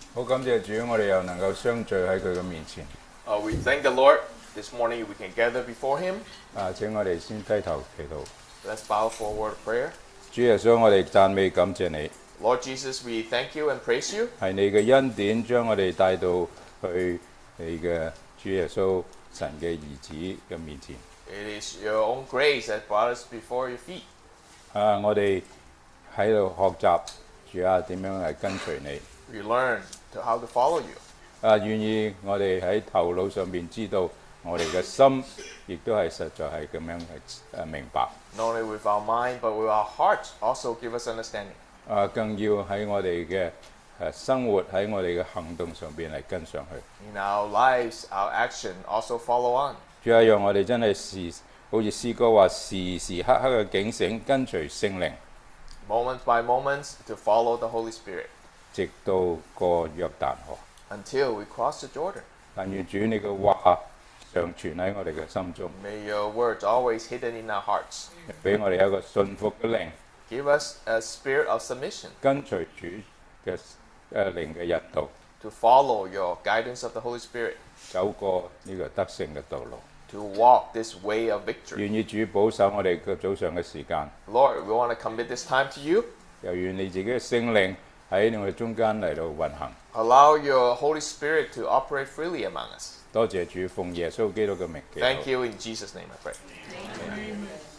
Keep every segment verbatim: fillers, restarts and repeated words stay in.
好感謝主，我哋又能夠相聚喺佢嘅面前。 Uh, we thank the Lord. This morning we can gather before Him. 啊，請我哋先低頭祈禱。 Let's bow for a word of prayer. 主耶穌，我哋讚美感謝你， Lord Jesus, we thank you and praise you. 係你嘅恩典將我哋帶到去你嘅主耶穌神嘅兒子嘅面前。 It is your own grace that brought us before your feet. 啊，我哋喺度學習主啊點樣嚟跟隨你。 We learn to how to follow you. 啊，願意我哋喺頭腦上面知道，我哋嘅心亦都係實在係咁樣係誒明白。 Not only with our mind, but with our hearts also give us understanding. 啊，更要喺我哋嘅誒生活喺我哋嘅行動上邊嚟跟上去。 In our lives, our action also follow on. 主啊，讓我哋真係時好似詩歌話，時時刻刻嘅警醒，跟隨聖靈， Moment by moment to follow the Holy Spirit 直到過約旦河。 until we cross the Jordan. 但願主你嘅話常存喺我哋嘅心中， May your words always hidden in our hearts. 俾我哋一個信服嘅靈， Give us a spirit of submission 跟隨主嘅誒靈嘅引導， to follow your guidance of the Holy Spirit, 走過呢個得勝嘅道路。 to walk this way of victory. 願意主保守我哋嘅早上嘅時間， Lord, we want to commit this time to you. 又願你自己嘅聖靈喺我哋中間嚟到運行。 Allow your Holy Spirit to operate freely among us. 多謝主，奉耶穌基督嘅名祈禱。 Thank you in Jesus' name, I pray.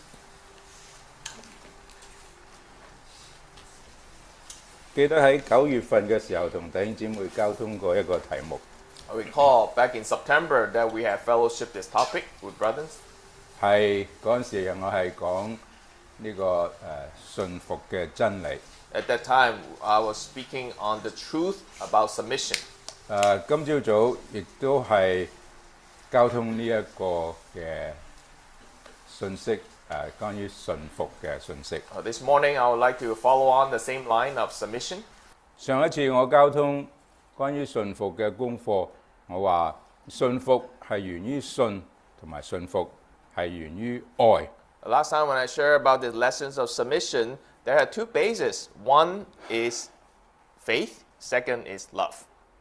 記得喺九月份嘅時候，同弟兄姊妹交通過一個題目， I recall back in September that we had fellowship this topic with brothers. 係嗰陣時我係講呢個誒、呃、順服嘅真理。 At that time, I was speaking on the truth about submission. 誒、呃、今朝早亦都係交通呢一個嘅信息，誒、呃、關於順服嘅信息。 Uh, this morning, I would like to follow on the same line of submission. 上一次我交通關於順服嘅功課，我話順服係源於信，同埋順服係源於愛。 The last time when I shared about the lessons of submission, there are two bases. One is faith, second is love.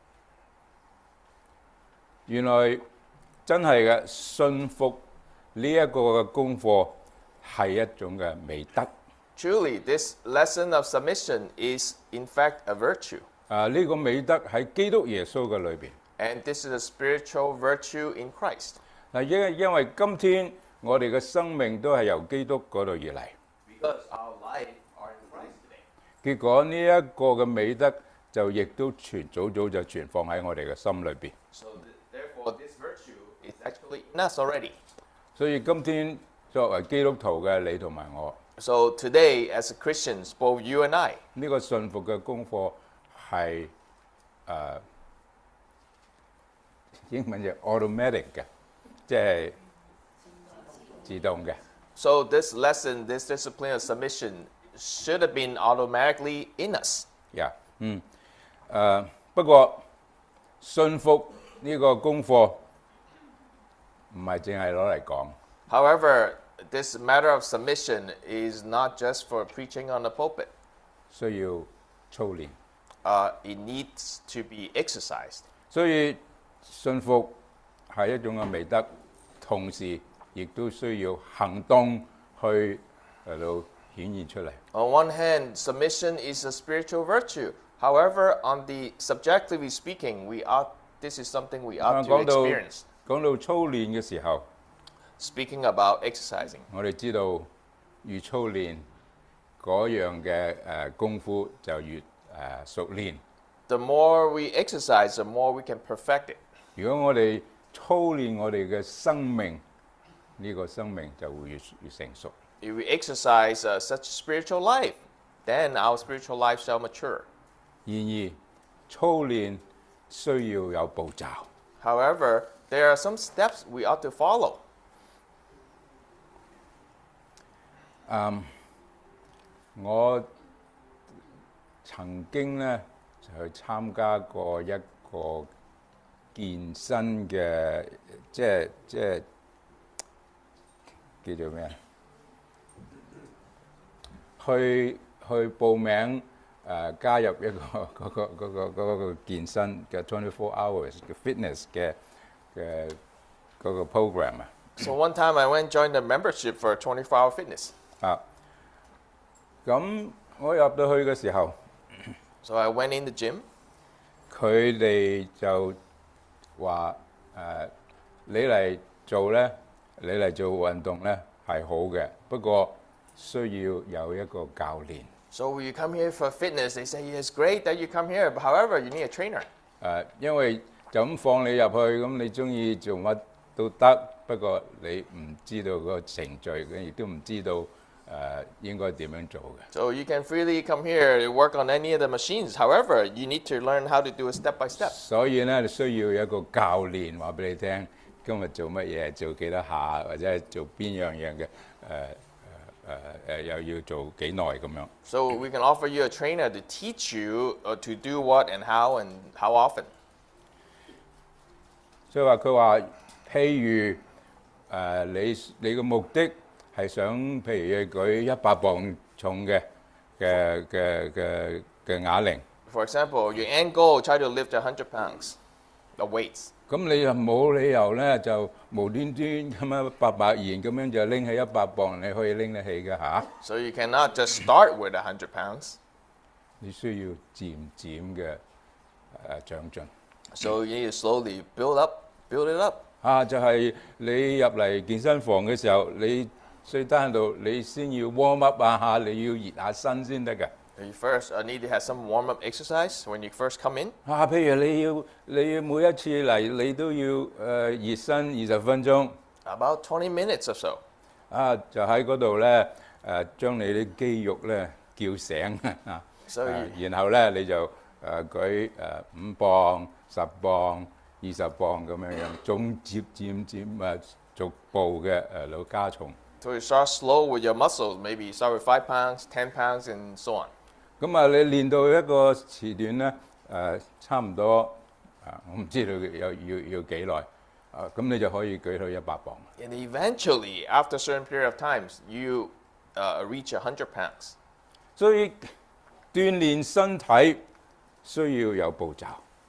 原來真係嘅順服呢一個嘅功課係一種嘅美德。 Truly, this lesson of submission is in fact a virtue. 啊，呢個美德喺基督耶穌嘅裏邊。 And this is a spiritual virtue in Christ. 嗱，因因為今天我哋嘅生命都係由基督嗰度而嚟， Because our life are in Christ today. 結果呢一個嘅美德就亦都存早早就存放喺我哋嘅心裏邊。 So th- therefore, this virtue is actually in us already. 所以今天作為基督徒嘅你同埋我， So today, as a Christians, both you and I, 呢、個順服嘅功課係誒、呃、英文就 automatic 嘅，即係自動嘅。 so this lesson, this discipline of submission should have been automatically in us. 呀、嗯，誒、不過順服呢個功課唔係淨係攞嚟講， However, this matter of submission is not just for preaching on the pulpit. 需要操練。 Uh, it needs to be exercised. 所以順服係一種嘅美德，同時亦都需要行動去嚟到顯現出嚟。 On one hand, submission is a spiritual virtue. However, on the subjectively speaking, we ought this is something we 啊 ought to 講到 experience. 講到操練嘅時候， Speaking about exercising, 我哋知道越操練嗰樣嘅誒功夫就越誒、呃、熟練。 the more we exercise, the more we can perfect it. 如果我哋操練我哋嘅生命，呢、個生命就會越越成熟。 If we exercise uh, such spiritual life, then our spiritual life shall mature. 然而操練需要有步驟。 However, there are some steps we ought to follow. 我曾經咧就去參加過一個健身嘅，即係即係叫做咩啊？去去報名誒加入一個嗰個嗰個嗰個健身嘅 twenty-four hours 嘅 fitness 嘅嘅嗰個 program 啊。 So one time I went join the membership for twenty-four hour fitness. 啊，咁我入到去嘅時候， So I went in the gym. 佢哋就話誒你嚟做咧，你嚟做運動咧係好嘅，不過需要有一個教練。 So when you come here for fitness, they say it's great that you come here. But however, you need a trainer. 誒，因為就咁放你入去，咁你中意做乜都得，不過你唔知道個程序，亦都唔知道誒應該點樣做嘅。 So you can freely come here to work on any of the machines. However, you need to learn how to do it step by step. 所以咧，你需要一個教練話俾你聽，今日做乜嘢，做幾多下，或者係做邊樣嘢嘅誒誒誒誒，又要做幾耐咁樣。 So we can offer you a trainer to teach you uh, to do what and how and how often. 所以話佢話，譬如誒、呃、你你嘅目的係想，譬如你舉一百磅重嘅嘅嘅嘅嘅啞鈴， For example, your end goal, try to lift one hundred pounds of weights. 咁你又冇理由咧就無端端咁樣白白然咁樣就拎起一百磅，你可以拎得起嘅嚇。 So you cannot just start with one hundred pounds. 你需要漸漸嘅誒長進。 So you need to slowly build up, build it up. 啊，就係、你入嚟健身房嘅時候，你最低限度你先要 warm up 啊嚇，你要熱下身先得嘅。 You first uh, need to have some warm-up exercise when you first come in. 啊，譬如你要你要每一次嚟，你都要誒、呃、熱身二十分鐘。 About twenty minutes or so. 啊，就喺嗰度咧誒，將你啲肌肉咧叫醒啊。 So 啊 you, 然後咧你就誒、呃、舉誒五磅、十磅、二十磅咁樣樣，總接漸漸誒逐步嘅誒嚟加重。 so you start slow with your muscles. Maybe you start with five pounds, ten pounds, and so on. 咁啊，你練到一個時段咧，誒、呃、差唔多啊，我唔知道有要要幾耐啊，咁你就可以舉到一百磅。 And eventually, after a certain period of times, you uh, reach one hundred pounds. 所以鍛鍊身體需要有步驟。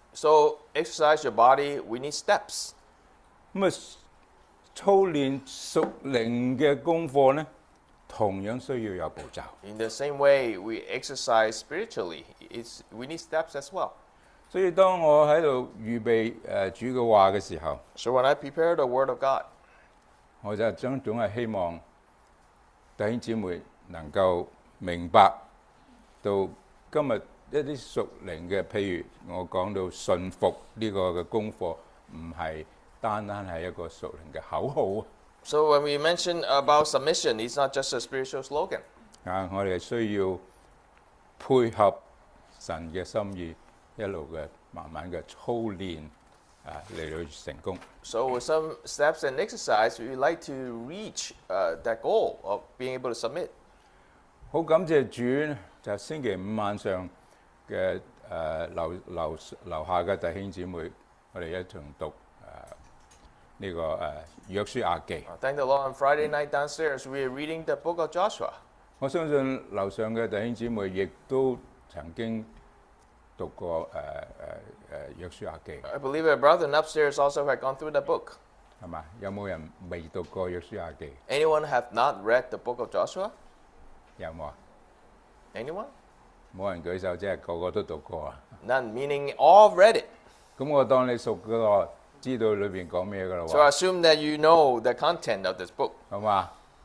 So exercise your body. We need steps. 咁啊，操練屬靈嘅功課咧，同樣需要有步驟。 In the same way, we exercise spiritually. It's, we need steps as well. 所以當我喺度預備誒主嘅話嘅時候， So when I prepare the Word of God, 我就總總係希望弟兄姊妹能夠明白到今日一啲屬靈嘅，譬如我講到順服呢個嘅功課，唔係單單係一個屬靈嘅口號 so when we mention about submission, it's not just a spiritual slogan. 啊！我哋需要配合神嘅心意，一路嘅慢慢嘅操練啊，嚟到成功。 So with some steps and exercise, we would like to reach uh, that goal of being able to submit. 好感謝主，就星期五晚上嘅誒樓樓樓下嘅弟兄姊妹，我哋一同讀誒呢、個誒約書亞記。 Uh, thank the Lord. On Friday night downstairs, we are reading the book of Joshua. 我相信樓上嘅弟兄姊妹亦都曾經讀過誒誒誒約書亞記， I believe our brethren upstairs also had gone through the book. 係嘛？有冇人未讀過約書亞記？ Anyone have not read the book of Joshua? 有冇啊？ Anyone? 冇人舉手，即係個個都讀過啊！ None, meaning all read it. 咁我當你熟嗰個，知道裏邊講咩噶啦 So I 喎， assume that you know the content of this book. 好嘛？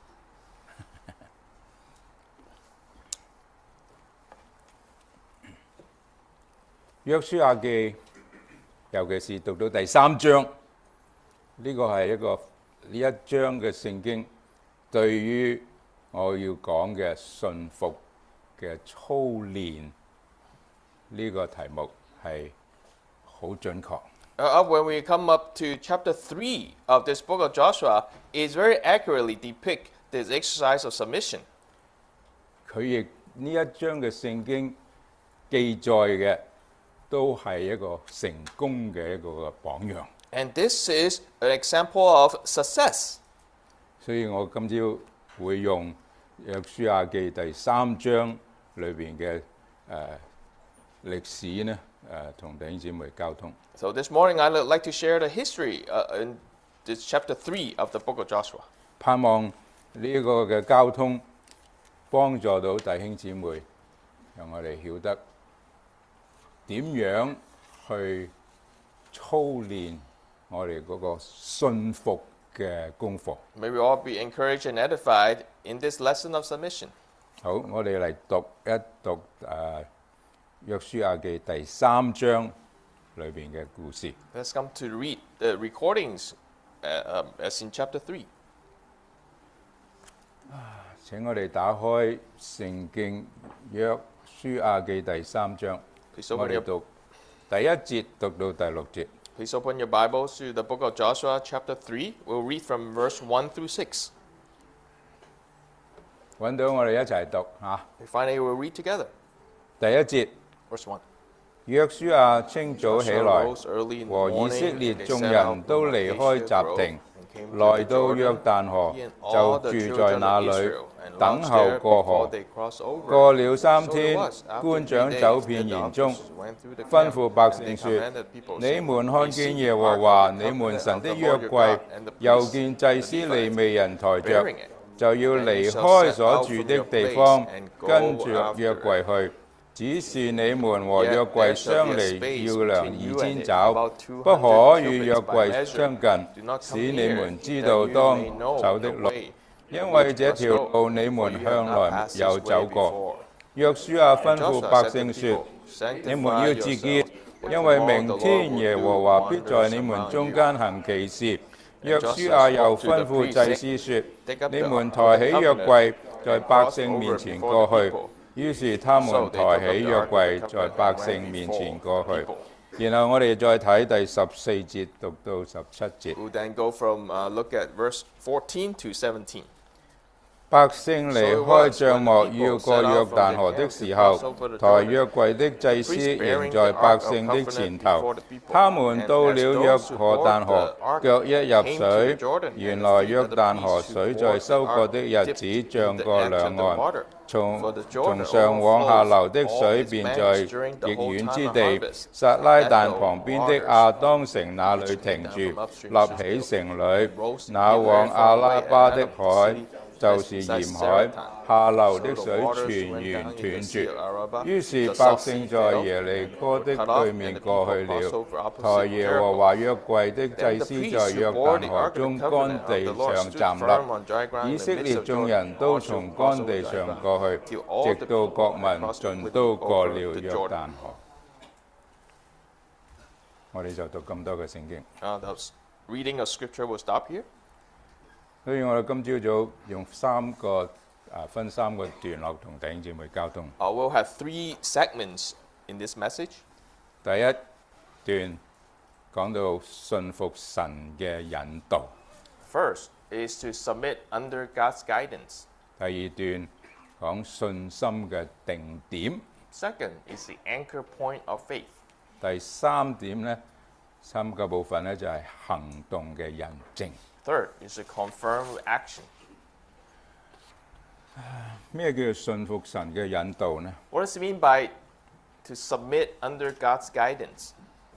約書亞記，尤其是讀到第三章，呢個係一個呢一章嘅聖經，對於我要講嘅順服嘅操練呢個題目係好準確。 Uh, when we come up to chapter three of this book of Joshua, it very accurately depict this exercise of submission. 佢亦呢一章嘅聖經記載嘅都係一個成功嘅一個嘅榜樣。 And this is an example of success. 所以我今朝會用約書亞記第三章裏邊嘅誒歷史呢誒同弟兄姊妹交通。 So this morning I'd like to share the history uh, in this chapter three of the book of Joshua. 盼望呢個嘅交通幫助到弟兄姊妹，讓我哋曉得點樣去操練我哋嗰個信服嘅功課。 May we all be encouraged and edified in this lesson of submission. 好，我哋嚟讀一讀誒約書亞記第三章裏邊嘅故事。 Let's come to read the recordings uh, um, as in chapter three. 請我哋打開聖經約書亞記第三章， Please 我 open 哋 your, 讀第一節讀到第六節。 please open your Bibles to the book of Joshua chapter three. We'll read from verse one through six. 揾到我哋一齊讀嚇。 We finally will read together. 第一節， Verse one. 約書亞清早起 Joshua 來， rose early in the 和以 morning, 色列 and they 眾 set 人 out 都 from 離 Acacia 開集 Grove 亭， and came to 來 the 到約 Jordan. 旦河 He and， 就 all the 住 children 在那 of 裏 Israel, and 等 lodged 候 there 過 before 河。 they crossed over. 過了三 So it 天， was, after 官 three 長 days, 走 the 遍營中， officers went through the 吩 camp, 咐百 and 姓 they 說： commanded people, 你 saying, 們看見 Receive 耶 the 和 ark 華 of the 你們 covenant 神 of 的 the 約 Lord your 櫃 God, and the， 又 priests 見祭司 and the 利 Levites 未人抬着， bearing it. 就要 And 離 you shall 開 set 所 out 住 from 的 your 地 place 方， and 跟 go 住 after 約 it. 櫃去。只是你們和 Yet 約 there 櫃 shall 相 be a 離 space 要量 between 二 you 千 and it, 肘， about two 不 hundred 可與約 cubits by 櫃 measure. 相近， Do not 使 come 你 near, 們知 that 道 you 當 may know 走的 the 路， way 因為 which 這 must 條 go, 路你 for 們 you have 向 not 來 passed 有 this 走 way 過。 before. 約書亞 And 吩咐 Joshua 百 said to 姓 the 說： people, 你們 Sanctify 要自潔， yourselves, 因為 for 明 the 天 Lord 耶 will 和 do 華必在 wonders 你們 among 中 you. 間行奇事。約 And 書 Joshua 亞又 spoke to the 吩咐 priests, 祭司說： Take up 你 the 們 ark 抬 of 起 the 約 covenant 櫃，在 and 百 cross 姓 over 面前 before 過 the 去。 people. 於是他 So 們 they 抬 took up 起 the 約 ark of 櫃， the 在 covenant 百 and 姓 went 面前 before 過 the 去。 people. 然後我哋再睇第十四節讀到十七節。 We'll then go from uh, look at verse fourteen to seventeen. 百姓離開帳幕要過約旦河的時候，抬約櫃的祭司仍在百姓的前頭。他們到了約何旦河，腳一入水，原來約旦河水在收割的日子漲過兩岸，從從上往下流的水便在極遠之地，撒拉旦旁邊的亞當城那裏停住，立起城壘。那往亞拉巴的海就是鹽海，下流的水全然斷絕。於是百姓在耶利哥的對面過去了。抬耶和華約櫃的祭司在約旦河中乾地上站立，以色列眾人都從乾地上過去，直到國民盡都過了約旦河。我哋就讀咁多嘅聖經。 Uh, the reading of scripture will stop here. 所以我哋今朝早用三個啊分三個段落同弟兄姊妹交通。 Uh, we'll have three segments in this message. 第一段講到信服神嘅引導， First is to submit under God's guidance. 第二段講信心嘅定點， Second is the anchor point of faith. 第三點呢，三個部分呢就係行動嘅印證。 Third is to confirm with action. 咩叫做信服神嘅引導呢？ What does it mean by to submit under God's guidance?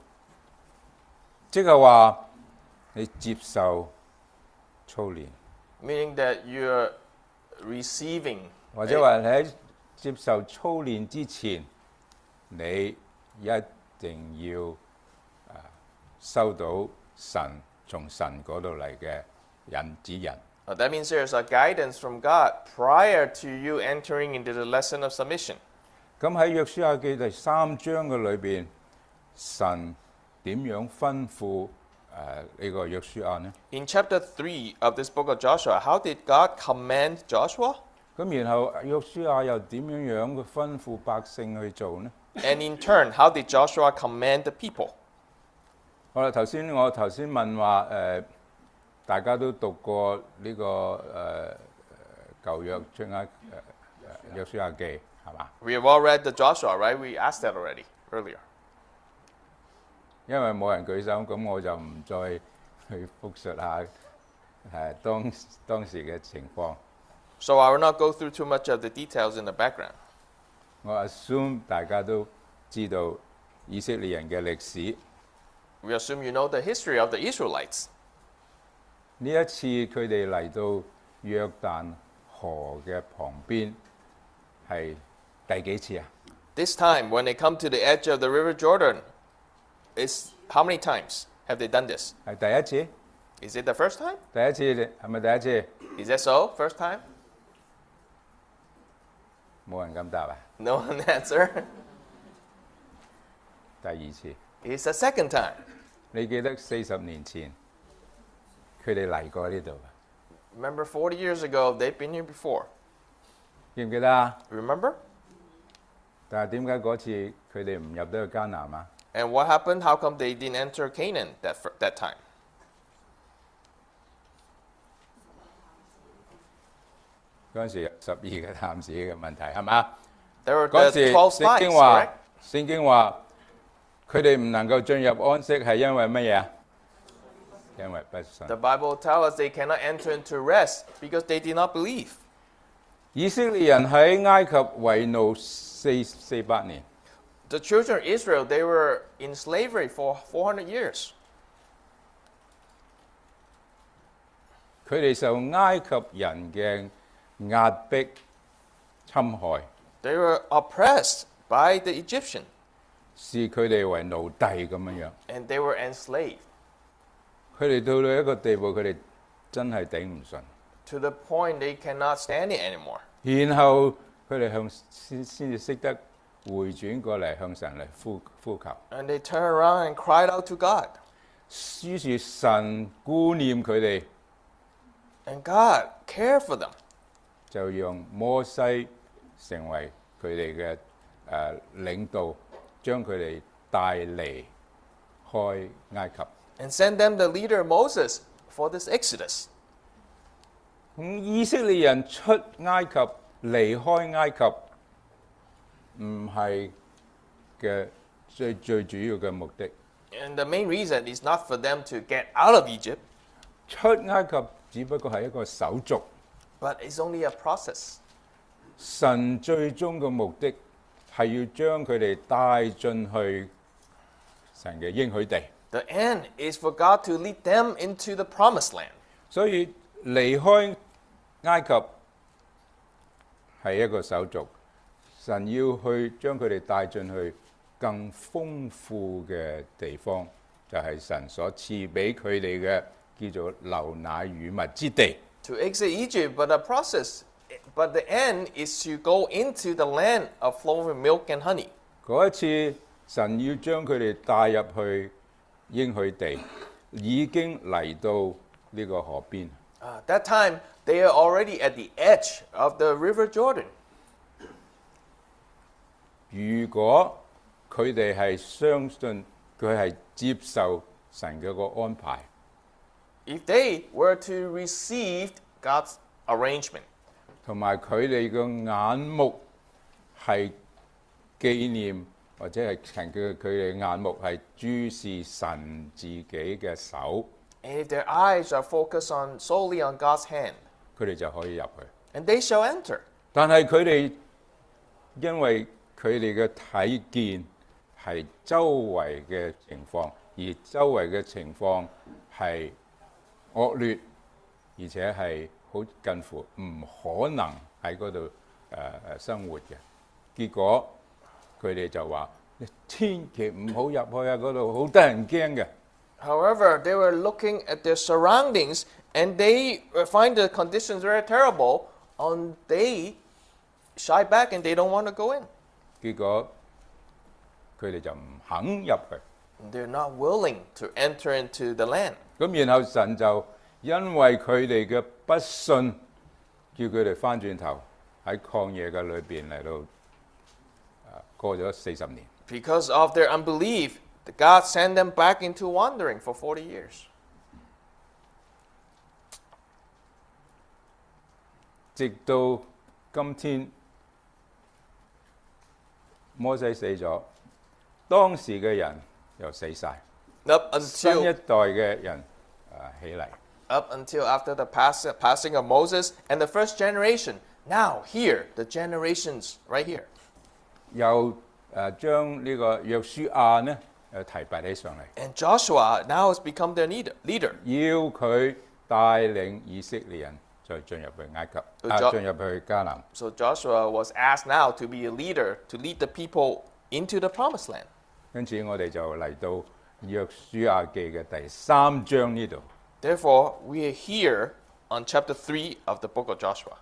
即係話你接受操練， Meaning that you're receiving 或者話你喺接受操練之前，你一定要啊收到神從神嗰度嚟嘅引指引。 Uh, that means there's a guidance from God prior to you entering into the lesson of submission. 咁喺約書亞記第三章嘅裏邊，神點樣吩咐誒呢個約書亞呢？ In chapter three of this book of Joshua, how did God command Joshua? 咁然後約書亞又點樣樣嘅吩咐百姓去做呢？ And in turn, how did Joshua command the people? 好啦，頭先我頭先問話誒、呃，大家都讀過呢、這個誒、呃、舊約出埃誒誒約書亞記係嘛？ We have all read the Joshua, right? We asked that already earlier. 因為冇人舉手，咁我就唔再去復述下誒當當時嘅情況。 So I will not go through too much of the details in the background. 我 assume 大家都知道以色列人嘅歷史。 We assume you know the history of the Israelites. 呢一次佢哋嚟到約旦河嘅旁邊係第幾次啊？ This time, when they come to the edge of the River Jordan, is how many times have they done this? 係第一次？ Is it the first time? 第一次係咪第一次？ Is that so? First time? 冇人敢答啊！ No one answer. 第二次， It's the second time. 你記得四十年前佢哋嚟過呢度啊？ Remember, forty years ago, they've been here before. 記唔記得啊？ Remember? 但係點解嗰次佢哋唔入得去迦南啊？ And what happened? How come they didn't enter Canaan that, fir- that time? 嗰陣時有十二個探子嘅問題係嘛？ There were 嗰 the 時 twelve 聖經 spies, 話 correct?， 聖經話佢哋唔能夠進入安息係因為乜嘢啊？因為不信。 The Bible tells us they cannot enter into rest because they did not believe. 以色列人喺埃及為奴四四百年， The children of Israel, they were in slavery for four hundred years. 佢哋受埃及人嘅壓迫侵害， They were oppressed by the Egyptian, 視佢哋為奴隸咁樣樣。 and they were enslaved 佢哋到到一個地步，佢哋真係頂唔順。 to the point they cannot stand it anymore. 然後佢哋向先先至識得回轉過嚟向神嚟呼呼求。 And they turned around and cried out to God. 於是神顧念佢哋， And God cared for them. 就讓摩西成為佢哋嘅誒領導，將佢哋帶離開埃及。 And sent them the leader Moses for this exodus. 咁以色列人出埃及、離開埃及，唔係嘅最最主要嘅目的。 And the main reason is not for them to get out of Egypt, 出埃及只不過係一個手續， but it's only a process. 神最終嘅目的係要將佢哋帶進去神嘅應許地。 The end is for God to lead them into the promised land. 所以離開埃及係一個手續，神要去將佢哋帶進去更豐富嘅地方，就係、神所賜俾佢哋嘅叫做流奶與蜜之地。 To exit Egypt, but the process, but the end is to go into the land of flowing milk and honey. 嗰一次神要將佢哋帶入去應許地，已經嚟到呢個河邊。 Uh, that time, they are already at the edge of the River Jordan. 如果佢哋係相信佢係接受神嘅個安排， If they were to receive God's arrangement, 同埋佢哋嘅眼目係紀念或者係神嘅佢哋眼目係注視神自己嘅手， and if their eyes are focused on solely on God's hand, 佢哋就可以入去。 and they shall enter. 但係佢哋因為佢哋嘅睇見係周圍嘅情況，而周圍嘅情況係惡劣，而且係好近乎唔可能喺嗰度誒誒生活嘅。結果佢哋就話：你千祈唔好入去啊！嗰度好得人驚嘅。 However, they were looking at their surroundings and they find the conditions very terrible, and they shy back and they don't want to go in. 結果佢哋就唔肯入去。 They're not willing to enter into the land. 咁然後神就因為佢哋嘅不信，叫佢哋翻轉頭喺曠野嘅裏邊嚟到誒過咗四十年。 Because of their unbelief, God sent them back into wandering for forty years. 直到今天，摩西死咗，當時嘅人又死晒， Up 新一 until, 代嘅人誒起嚟。 up until after the pass, passing of Moses and the first generation. Now, here, the generations right here. 又誒將呢個約書亞呢誒提拔起上嚟， And Joshua now has become their leader. leader. 要佢帶領以色列人再進入去埃及，啊 Jo- 進入去迦南。 So Joshua was asked now to be a leader, to lead the people into the promised land. 因此我哋就嚟到約書亞記嘅第三章呢度。 Therefore, we are here on chapter three of the book of Joshua.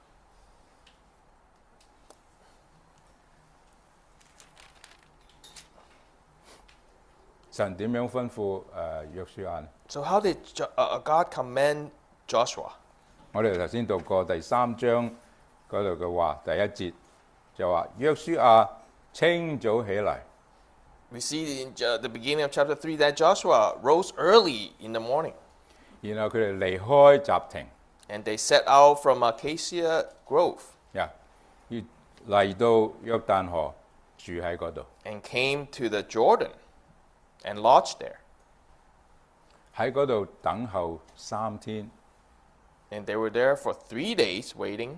神點樣吩咐誒約書亞呢？ So how did Jo- uh, God command Joshua? 我哋頭先讀過第三章嗰度嘅話，第一節就話約書亞清早起嚟， We see in uh, the beginning of chapter three that Joshua rose early in the morning 然後佢哋離開集亭， and they set out from Acacia Grove 呀，要嚟到約旦河住喺嗰度， and came to the Jordan and lodged there. 喺嗰度等候三天。 And they were there for three days waiting.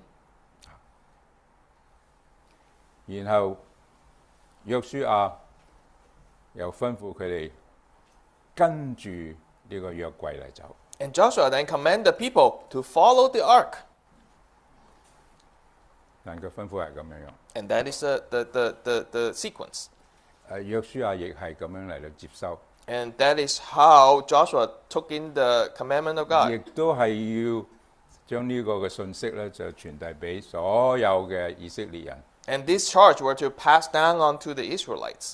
然後約書亞又吩咐佢哋跟住呢個約櫃嚟走。 And Joshua then commanded the people to follow the ark. 但佢吩咐係咁樣樣， And that is the, the, the, the, the sequence. 誒約書亞亦係咁樣嚟到接收， And that is how Joshua took in the commandment of 亦 God. 都係要將呢個嘅信息咧就傳遞俾所有嘅以色列人。 And this charge were to pass down on to the Israelites.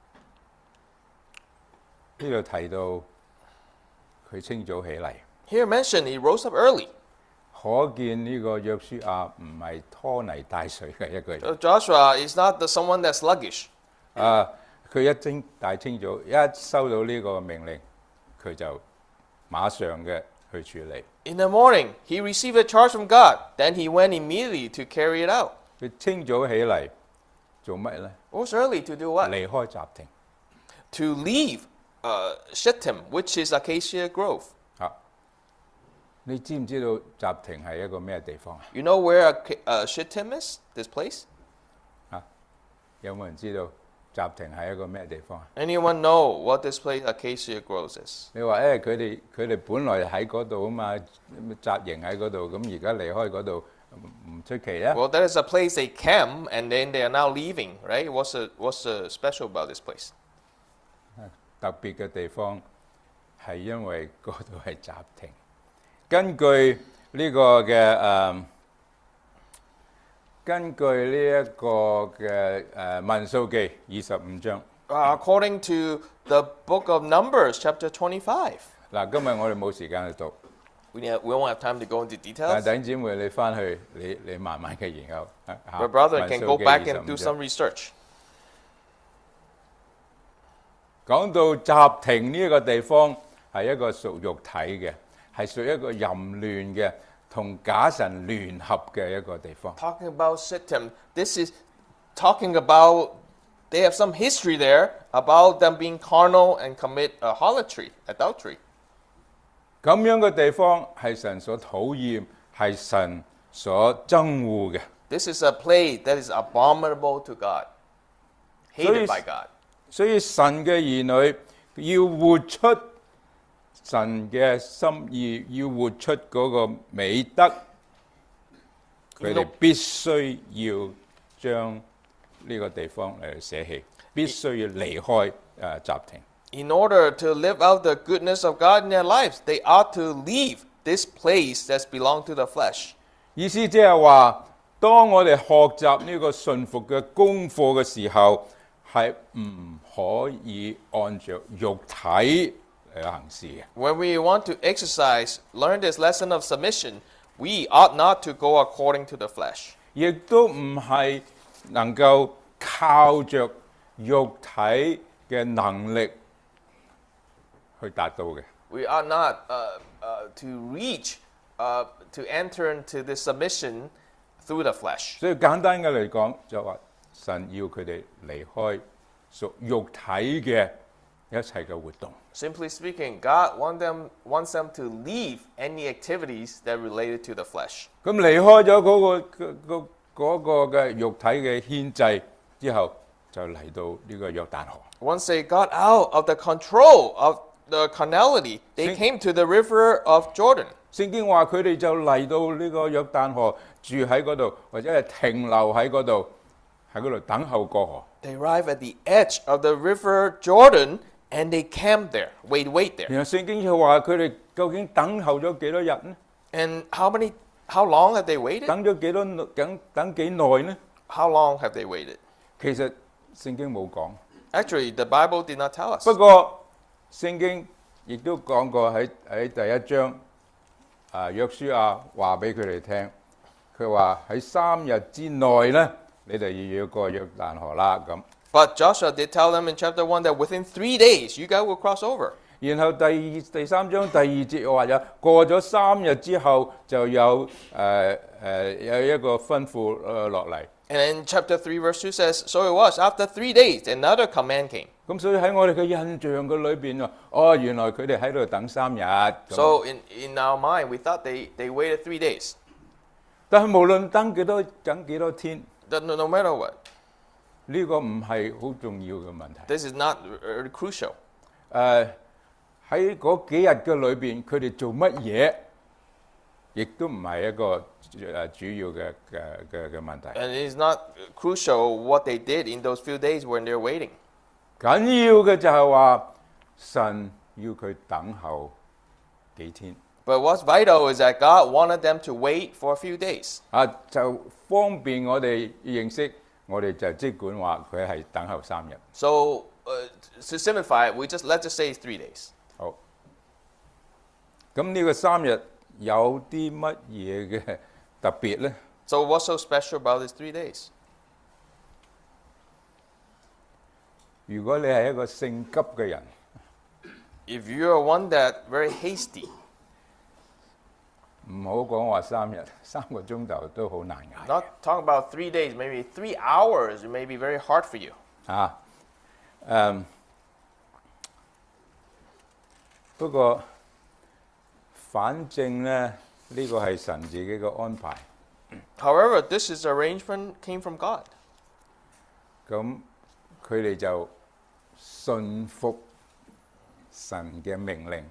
呢度提到佢清早起嚟， Here mentioned, he rose up early. 可見呢個約書亞唔係拖泥帶水嘅一個人。 So Joshua is not the someone that's sluggish. 啊！佢一清大清早一收到呢個命令，佢就馬上嘅去處理。 In the morning, he received a charge from God. Then he went immediately to carry it out. 佢清早起嚟做乜呢？ Rose early to do what? 離開集亭。 To leave uh, Shittim, which is Acacia Grove. 啊！你知唔知道集亭係一個咩地方啊？ You know where Aca- uh, Shittim is? This place? 有冇人知道集亭係一個咩地方啊？ Anyone know what this place Acacia Grove is? 你話誒，佢哋佢哋本來喺嗰度啊嘛，紮營喺嗰度，咁而家離開嗰度唔唔出奇啊！ Well, that is a place they camp, and then they are now leaving, right? What's the, what's the special about this place? 特別嘅地方係因為嗰度係集亭。根據呢個嘅誒、呃，根據呢一個嘅誒民數記二十五章。 Uh, according to the book of Numbers, chapter twenty-five. 嗱，今日我哋冇時間去讀， We, need, we won't have time to go into 但 details. 係弟兄姊妹你翻去你你慢慢嘅研究。啊 But brother 民 can 數 go 記 back 二十 and 五 do 章 some research. 講到集亭呢一個地方係一個屬肉體嘅，係屬於一個淫亂嘅，同假神聯合嘅一個地方。 Talking about Shittim, this is talking about, they have some history there about them being carnal and commit uh, harlotry, adultery. 咁樣嘅地方係神所討厭，係神所憎惡嘅。 This is a place that is abominable to God, hated So by it's- God. 所以神嘅兒女要活出神嘅心意，要活出嗰個美德，佢哋必須要將呢個地方嚟捨棄，必須要離開誒集亭。 In order to live out the goodness of God in their lives, they ought to leave this place that's belonged to the flesh. 意思即係話，當我哋學習呢個順服嘅功課嘅時候，係唔可以按照肉體嚟行事嘅。 When we want to exercise, learn this lesson of submission, we ought not to go according to the flesh. 亦都唔係能夠靠着肉體嘅能力去達到嘅。 We ought not uh, uh, to reach, uh, to enter into this submission through the flesh. 所以簡單嘅嚟講，就話神要佢哋離開屬肉體嘅一切嘅活動。 Simply speaking, God want them, wants them to leave any activities that are related to the flesh. 咁離開咗嗰、個嗰嗰嗰個嘅肉體嘅牽制之後， 就嚟到呢個約旦河。 Once they got out of the control of the carnality, they Sing- came to the river of Jordan. 聖經話佢哋就嚟到呢個約旦河，住喺嗰度，或者係停留喺嗰度，喺嗰度等候過河。 They arrived at the edge of the river Jordan and they camped there. Wait, wait there. 然後聖經就話佢哋究竟等候咗幾多日呢？ And how many, how long have they waited? 等咗幾多等等幾耐呢？ How long have they waited? 其實聖經冇講， Actually, the Bible did not tell us. 不過聖經亦都講過喺喺第一章，啊約書亞話俾佢哋聽，佢話喺三日之內呢，你哋要要過約旦河啦咁。 But Joshua did tell them in chapter one that within three days you guys will cross over. 然後第二第三章第二節又話有過咗三日之後就有誒誒、呃呃、有一個吩咐誒落嚟。 And in chapter three, verse two says, So it was, after three days, another command came. 咁所以喺我哋嘅印象嘅裏邊啊，哦原來佢哋喺度等三日。咁 So in, in our mind, we thought they, they waited three days. 但係無論等幾多等幾多天， That no, no matter what, 呢、個唔係好重要嘅問題。 this is not uh, crucial. 誒喺嗰幾日嘅裏邊，佢哋做乜嘢，亦都唔係一個誒主要嘅嘅嘅嘅問題。 And it is not crucial what they did in those few days when they're waiting. 緊要嘅就係話神要佢等候幾天。 But what's vital is that God wanted them to wait for a few days. 啊，就方便我哋認識，我哋就即管話佢係等候三日。 So uh, to simplify it, we just let's just say it's three days. 好，咁呢個三日有啲乜嘢嘅特別呢？ So what's so special about these three days? 如果你係一個性急嘅人， If you're one that very hasty, 唔好講話三日，三個鐘頭都好難捱 not talking about three days, maybe three hours, it may be very hard for you. 啊。誒、不過反正呢，呢、個係神自己嘅安排。 However, this is arrangement came from God. 咁佢哋就信服神嘅命令，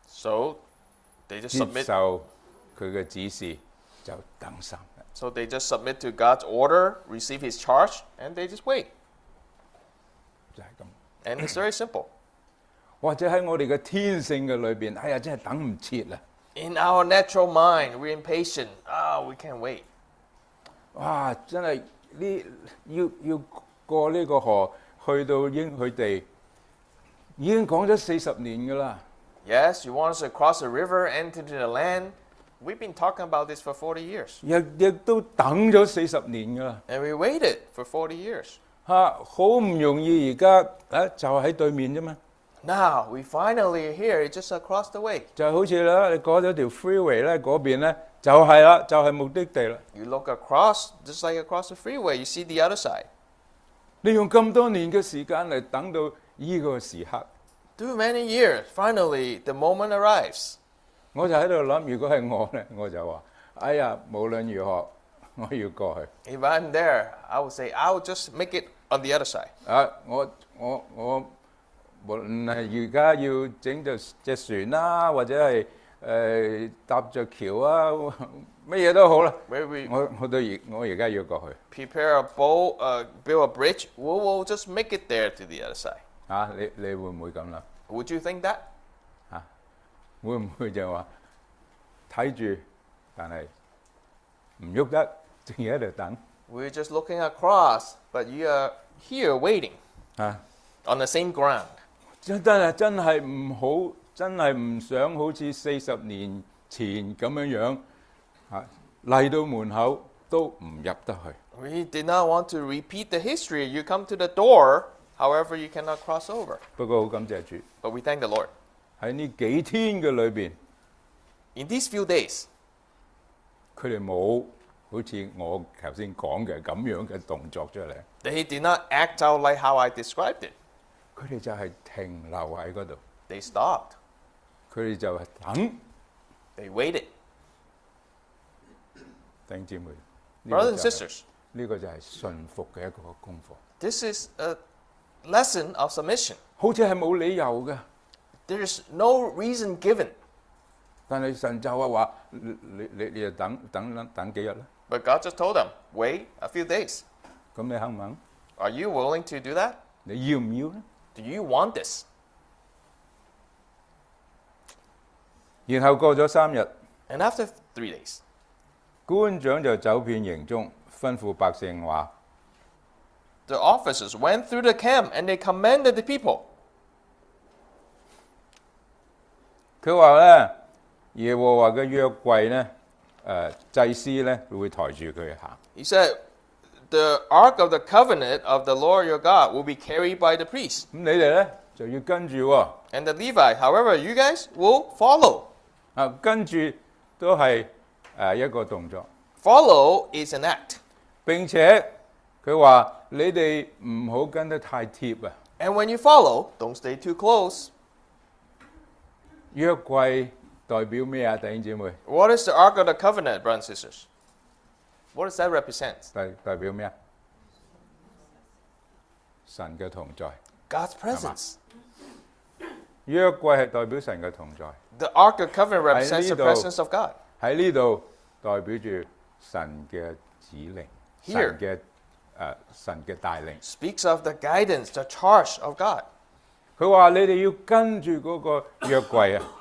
So they just 接 submit 受佢嘅指示，就等三日。 so they just submit to God's order, receive his charge, and they just wait. 就係咁。 And it's very simple. 或者喺我哋嘅天性嘅裏邊，哎呀，真係等唔切啦！ In our natural mind, we're impatient. Ah, we can't wait. 哇，真係呢要要過呢個河去到應許地，已經講咗四十年噶啦。 Yes, you want us to cross the river, enter into the land. We've been talking about this for forty years. 亦亦都等咗四十年噶啦。 And we waited for forty years. 嚇，好唔容易而家啊，就喺對面啫嘛。 Now, we finally are here, it's just across the way. 就好似啦，你過咗條 freeway 咧，嗰邊咧就係啦，就係目的地啦。 You look across, just like across the freeway, you see the other side. 你用咁多年嘅時間嚟等到依個時刻， Too many years, finally, the moment arrives. 我就喺度諗，如果係我咧，我就話：哎呀，無論如何，我要過去。 If I'm there, I would say, I will just make it on the other side. 啊，我我我無論係而家要整隻隻船啦，或者係誒、呃、搭着橋啊，乜嘢都好啦。 Where we 我我都而我而家要過去。 prepare a boat, uh, build a bridge, we will just make it there to the other side. 啊，你你會唔會咁諗？ Would you think that? 啊，會唔會就話睇住，但係唔喐得，淨係喺度等 We're just looking across, but you are here waiting 啊？ on the same ground. 真真係真係唔好，真係唔想好似四十年前咁樣樣啊，嚟到門口都唔入得去。 We did not want to repeat the history. You come to the door, however, you cannot cross over. 不過好感謝主， But we thank the Lord. 喺呢幾天嘅裏邊， In these few days, 佢哋冇好似我頭先講嘅咁樣嘅動作出嚟， they did not act out like how I described it. 佢哋就係停留喺嗰度， They stopped. 佢哋就係等。 They waited. 弟兄姊妹，呢個 Brothers and 就係 sisters, 呢個就係順服嘅一個功課。 This is a lesson of submission. 好似係冇理由嘅， There's no reason given. 但係神就係話：你你你你就等等等幾日啦。 But God just told them, wait a few days. 咁你肯唔肯？ Are you willing to do that? 你要唔要咧？ Do you want this? 然後過咗三日， And after three days, 官長就走遍營中，吩咐百姓話： the officers went through the camp and they commanded the people. 佢話咧，耶和華嘅約櫃咧，誒、祭司咧會抬住佢行。 He said, the ark of the covenant of the Lord your God will be carried by the priest. 咁你哋咧就要跟住喎、 And the Levite, however, you guys will follow. 啊跟住都係誒、一個動作。 Follow is an act. 並且佢話：你哋唔好跟得太貼啊！ And when you follow, don't stay too close. 約櫃代表咩啊？弟兄姊妹， What is the ark of the covenant, brothers and sisters? What does that represent? 代代表咩啊？神嘅同在。 God's presence. 約櫃係代表神嘅同在， The ark of covenant represents the 喺呢度， presence of God. 喺呢度代表住神嘅指令， Here 神嘅誒、神嘅帶領。 Speaks of the guidance, the charge of God. 佢話：你哋要跟住嗰個約櫃啊，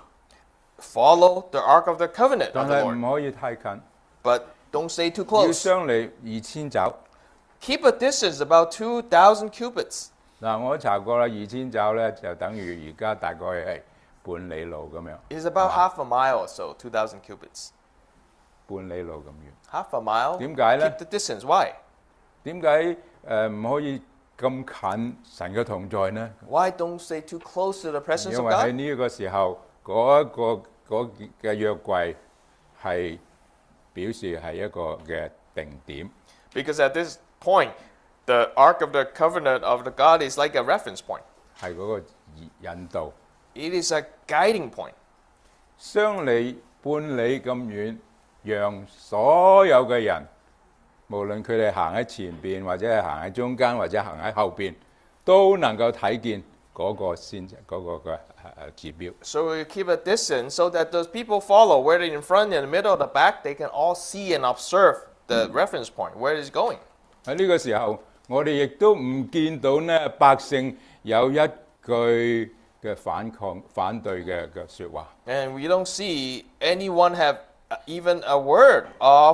Follow the ark of the covenant 但 of the 係 Lord. 唔可以太近， But don't stay too 要 close. 相離二千肘。 Keep a distance about two thousand cubits. 嗱，我查過啦，二千肘咧就等於而家大概係半里路咁樣， It's about half a mile or so, two thousand cubits. 半里路咁遠。 Half a mile. 點解咧？ Keep the distance. Why? 點解誒唔可以咁近神嘅同在呢？ Why don't stay too close to the presence 因 of 為喺 God? 呢個時候，嗰、一個嗰嘅約櫃係表示係一個嘅定點。 Because at this point, the ark of the covenant of the God is like a reference point. 係嗰個引導， It is a guiding point. 相離半里咁遠，讓所有嘅人，無論佢哋行喺前邊，或者係行喺中間，或者行喺後邊，都能夠睇見嗰個先嗰、個嘅誒誒指標。 So you keep a distance so that those people follow, whether in front, in the middle, or the back, they can all see and observe the reference point, where it is going. 喺呢個時候，我哋亦都唔見到呢百姓有一句嘅反抗、反對嘅嘅説話。 And we don't see anyone have uh, even a word of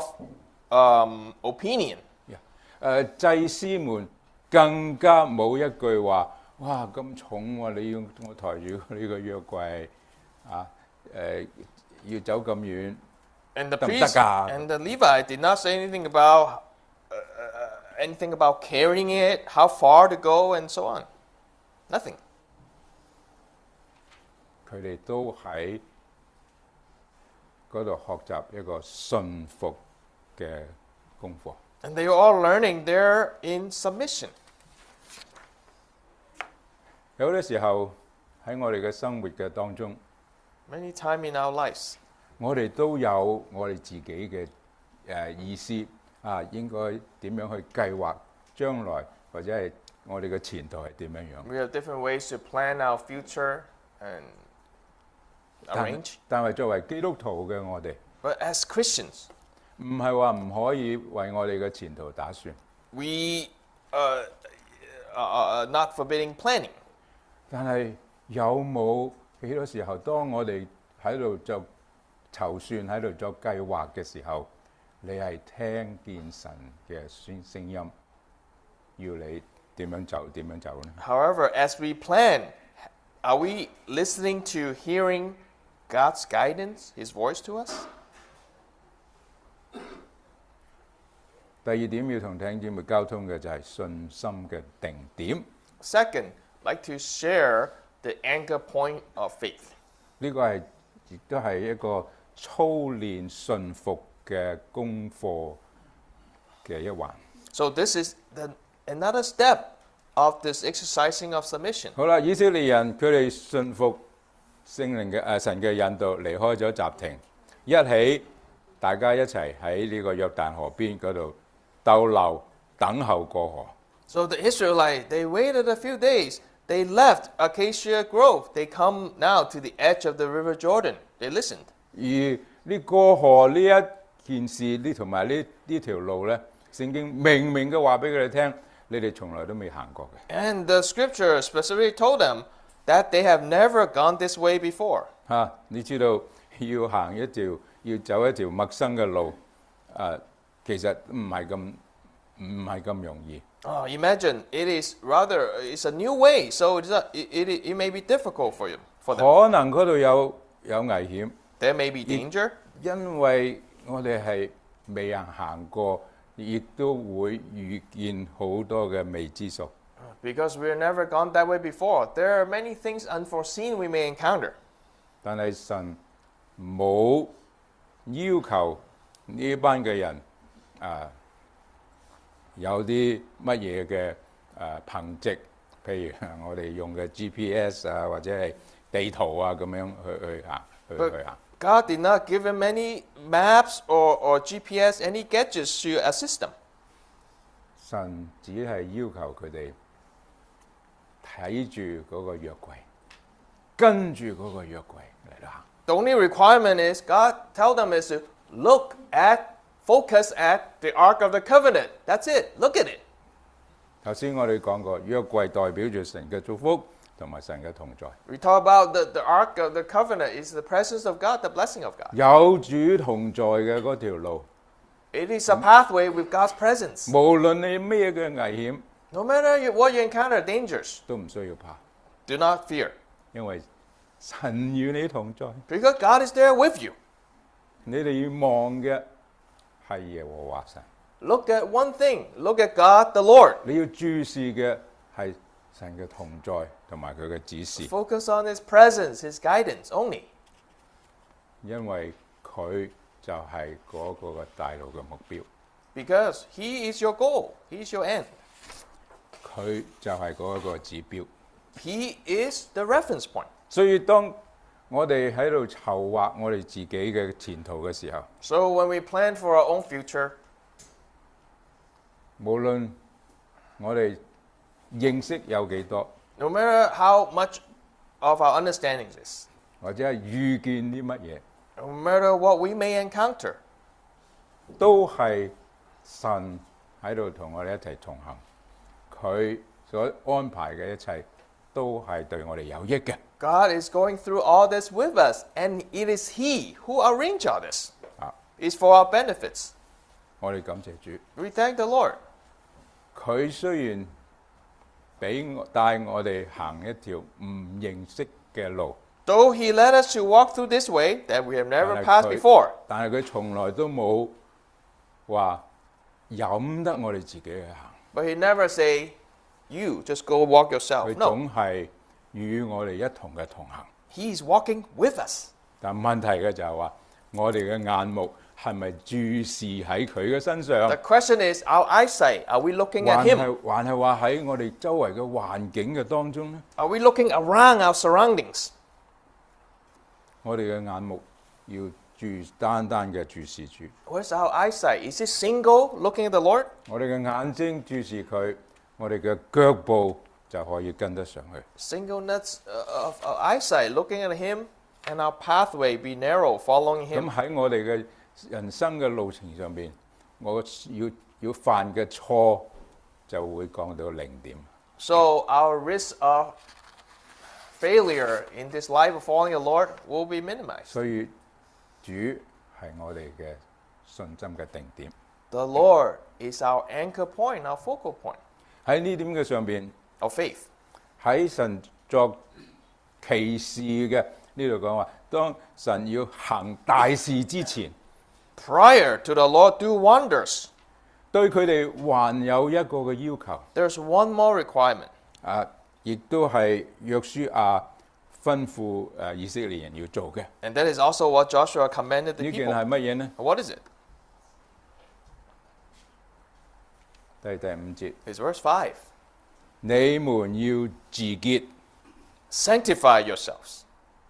um, opinion. 誒、祭司們更加冇一句話，哇咁重喎、你要我抬住呢個約櫃啊？誒、要走咁遠， And the 得唔得 priest 㗎？ and the Levite did not say anything about uh, uh, anything about carrying it, how far to go, and so on. Nothing. 佢哋都喺嗰度學習一個信服嘅功課。 And they were all learning there in submission. 有好多時候喺我哋嘅生活嘅當中， Many times in our lives, 我哋都有我哋自己嘅誒、呃意思啊，應該點樣去計劃將來，或者係我哋嘅前途係點樣樣。 we have different ways to plan our future and 但 arrange. 但係作為基督徒嘅我哋， But as Christians, 唔係話唔可以為我哋嘅前途打算， we uh, uh, uh, not forbidding planning. 但係有冇幾多時候，當我哋喺度做籌算、喺度作計劃嘅時候，你係聽見神嘅聲聲音，要你點樣走、點樣走呢？ However, as we plan, are we listening to hearing God's guidance, His voice to us? 第二點要同弟兄姊妹交通嘅就係信心嘅定點。 Second, like to share the anchor point of faith. 呢個係亦都係一個操練信服嘅功課嘅一環。 So this is the, another step of this exercising of submission. 好啦，以色列人佢哋信服聖靈嘅誒神嘅引導，離開咗集亭，一起大家一齊喺呢個約旦河邊嗰度逗留等候過河。 So the Israelites, they waited a few days. They left Acacia Grove. They come now to the edge of the River Jordan. They listened. 而呢過河呢一件事，呢同埋呢呢條路咧，聖經明明嘅話俾佢哋聽，你哋從來都未行過嘅。 And the scripture specifically told them that they have never gone this way before. 嚇、啊，你知道要行一條要走一條陌生嘅路，誒、其實唔係咁唔係咁容易。 Oh, imagine it is rather it's a new way, so it's a, it, it, it may be difficult for you for them. 可能嗰度有有危險， There may be danger 因為我哋係未人行過，亦都會遇見好多嘅未知數。 because we've never gone that way before. There are many things unforeseen we may encounter. 但係神冇要求呢班嘅人啊、有啲乜嘢嘅誒憑藉，譬如我哋用嘅 G P S 啊，或者係地圖啊咁樣去去行去 But 去行。 God did not give him any maps or, or G P S, any gadgets to assist them. 神只係要求佢哋睇住嗰個約櫃，跟住嗰個約櫃嚟到行。 The only requirement is God tell them is to look at, focus at the Ark of the Covenant. That's it. Look at it. 頭先我哋講過，約櫃代表住神嘅祝福同埋神嘅同在。 We talk about the, the Ark of the Covenant is the presence of God, the blessing of God. 有主同在嘅嗰條路， It is a pathway with God's presence. 無論你咩嘅危險， No matter you, what you encounter, dangers, 都唔需要怕， do not fear. 因為神與你同在。 Because God is there with you. 你哋要望嘅係耶和華神， Look at one thing. Look at God the Lord. 你要注視嘅係神嘅同在同埋佢嘅指示， Focus on His presence, His guidance only. 因為佢就係嗰個嘅大路嘅目標， Because He is your goal. He is your end. 佢就係嗰一個指標。 He is the reference point. 所以當我哋喺度籌劃我哋自己嘅前途嘅時候， So when we plan for our own future, 無論我哋認識有幾多， no matter how much of our understanding is, 或者係遇見啲乜嘢， no matter what we may encounter, 都係神喺度同我哋一齊同行，佢所安排嘅一切都係對我哋有益嘅。 God is going through all this with us, and it is He who arranged all this. 啊， It's for our benefits. 我哋感謝主， We thank the Lord. 佢雖然俾我帶我哋行一條唔認識嘅路， Though He led us to walk through this way that we have never 但係 passed 佢- before, 但係佢從來都冇話任得我哋自己去行， but He never say, "You just go walk yourself." 佢 No, 總係與我哋一同嘅同行。 He is walking with us. 但問題嘅就係話，我哋嘅眼目係咪注視喺佢嘅身上？ The question is, our eyesight. Are we looking at 還 Him? 係還係話喺我哋周圍嘅環境嘅當中呢？ Are we looking around our surroundings? 我哋嘅眼目要注單單嘅注視住， Where's our eyesight? Is it single, looking at the Lord? 我哋嘅眼睛注視佢，我哋嘅腳步就可以跟得上去。 Singleness uh, of our eyesight, looking at Him, and our pathway be narrow, following 咁 Him. 喺我哋嘅人生嘅路程上邊，我要要犯嘅錯就會降到零點。 So our risk of failure in this life of following the Lord will be minimized. 所以主係我哋嘅信心嘅定點。 The Lord is our anchor point, our focal point 喺呢點嘅上邊， of faith. 喺神作奇事嘅呢度講話，當神要行大事之前， Prior to the Lord do wonders, 對佢哋還有一個嘅要求， there's one more requirement. 啊，亦都係約書亞吩咐誒以色列人要做嘅。 And that is also what Joshua commanded the 呢件 people. 係乜嘢呢？ What is it? 第第五節， It's verse five. 你們要自潔， Sanctify yourselves,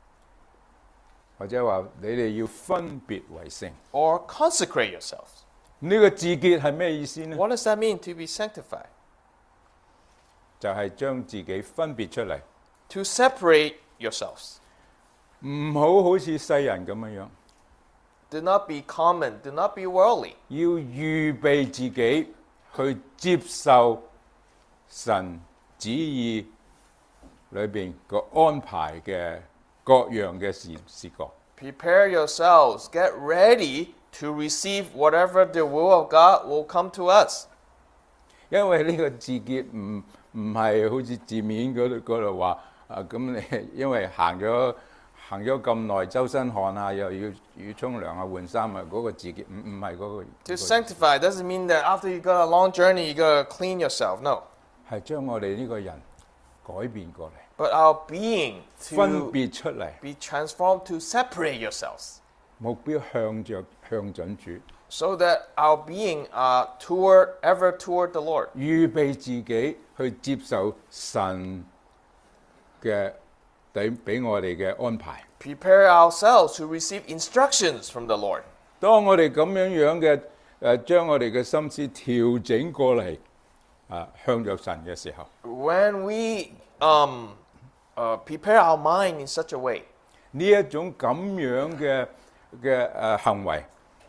或者話你哋要分別為聖， or consecrate yourselves. 呢個自潔係咩意思呢？ What does that mean to be sanctified? 就係將自己分別出嚟， To separate yourselves. 唔好好似世人咁樣樣， Do not be common. Do not be worldly. 要預備自己去接受神旨意裏邊個安排嘅各樣嘅事事項。 Prepare yourselves. Get ready to receive whatever the will of God will come to us. 因為呢個自潔唔唔係好似字面嗰度嗰度話啊，咁你因為行咗行咗咁耐，周身汗啊，又要要沖涼啊、換衫啊，嗰、個自潔唔唔係嗰個。 To sanctify doesn't mean that after you got a long journey, you got to clean yourself. No. 係將我哋呢個人改變過嚟， But our being 分 to 別出嚟， be transformed, to separate yourselves. 目標向着向準主， So that our being uh, toward, ever toward the Lord. 預備自己去接受神嘅俾俾我哋嘅安排。 Prepare ourselves to receive instructions from the Lord. 當我哋咁樣樣嘅誒，將我哋嘅心思調整過嚟啊，向着神嘅時候， When we um, uh, prepare our mind in such a way, 呢一種咁樣嘅嘅誒行為，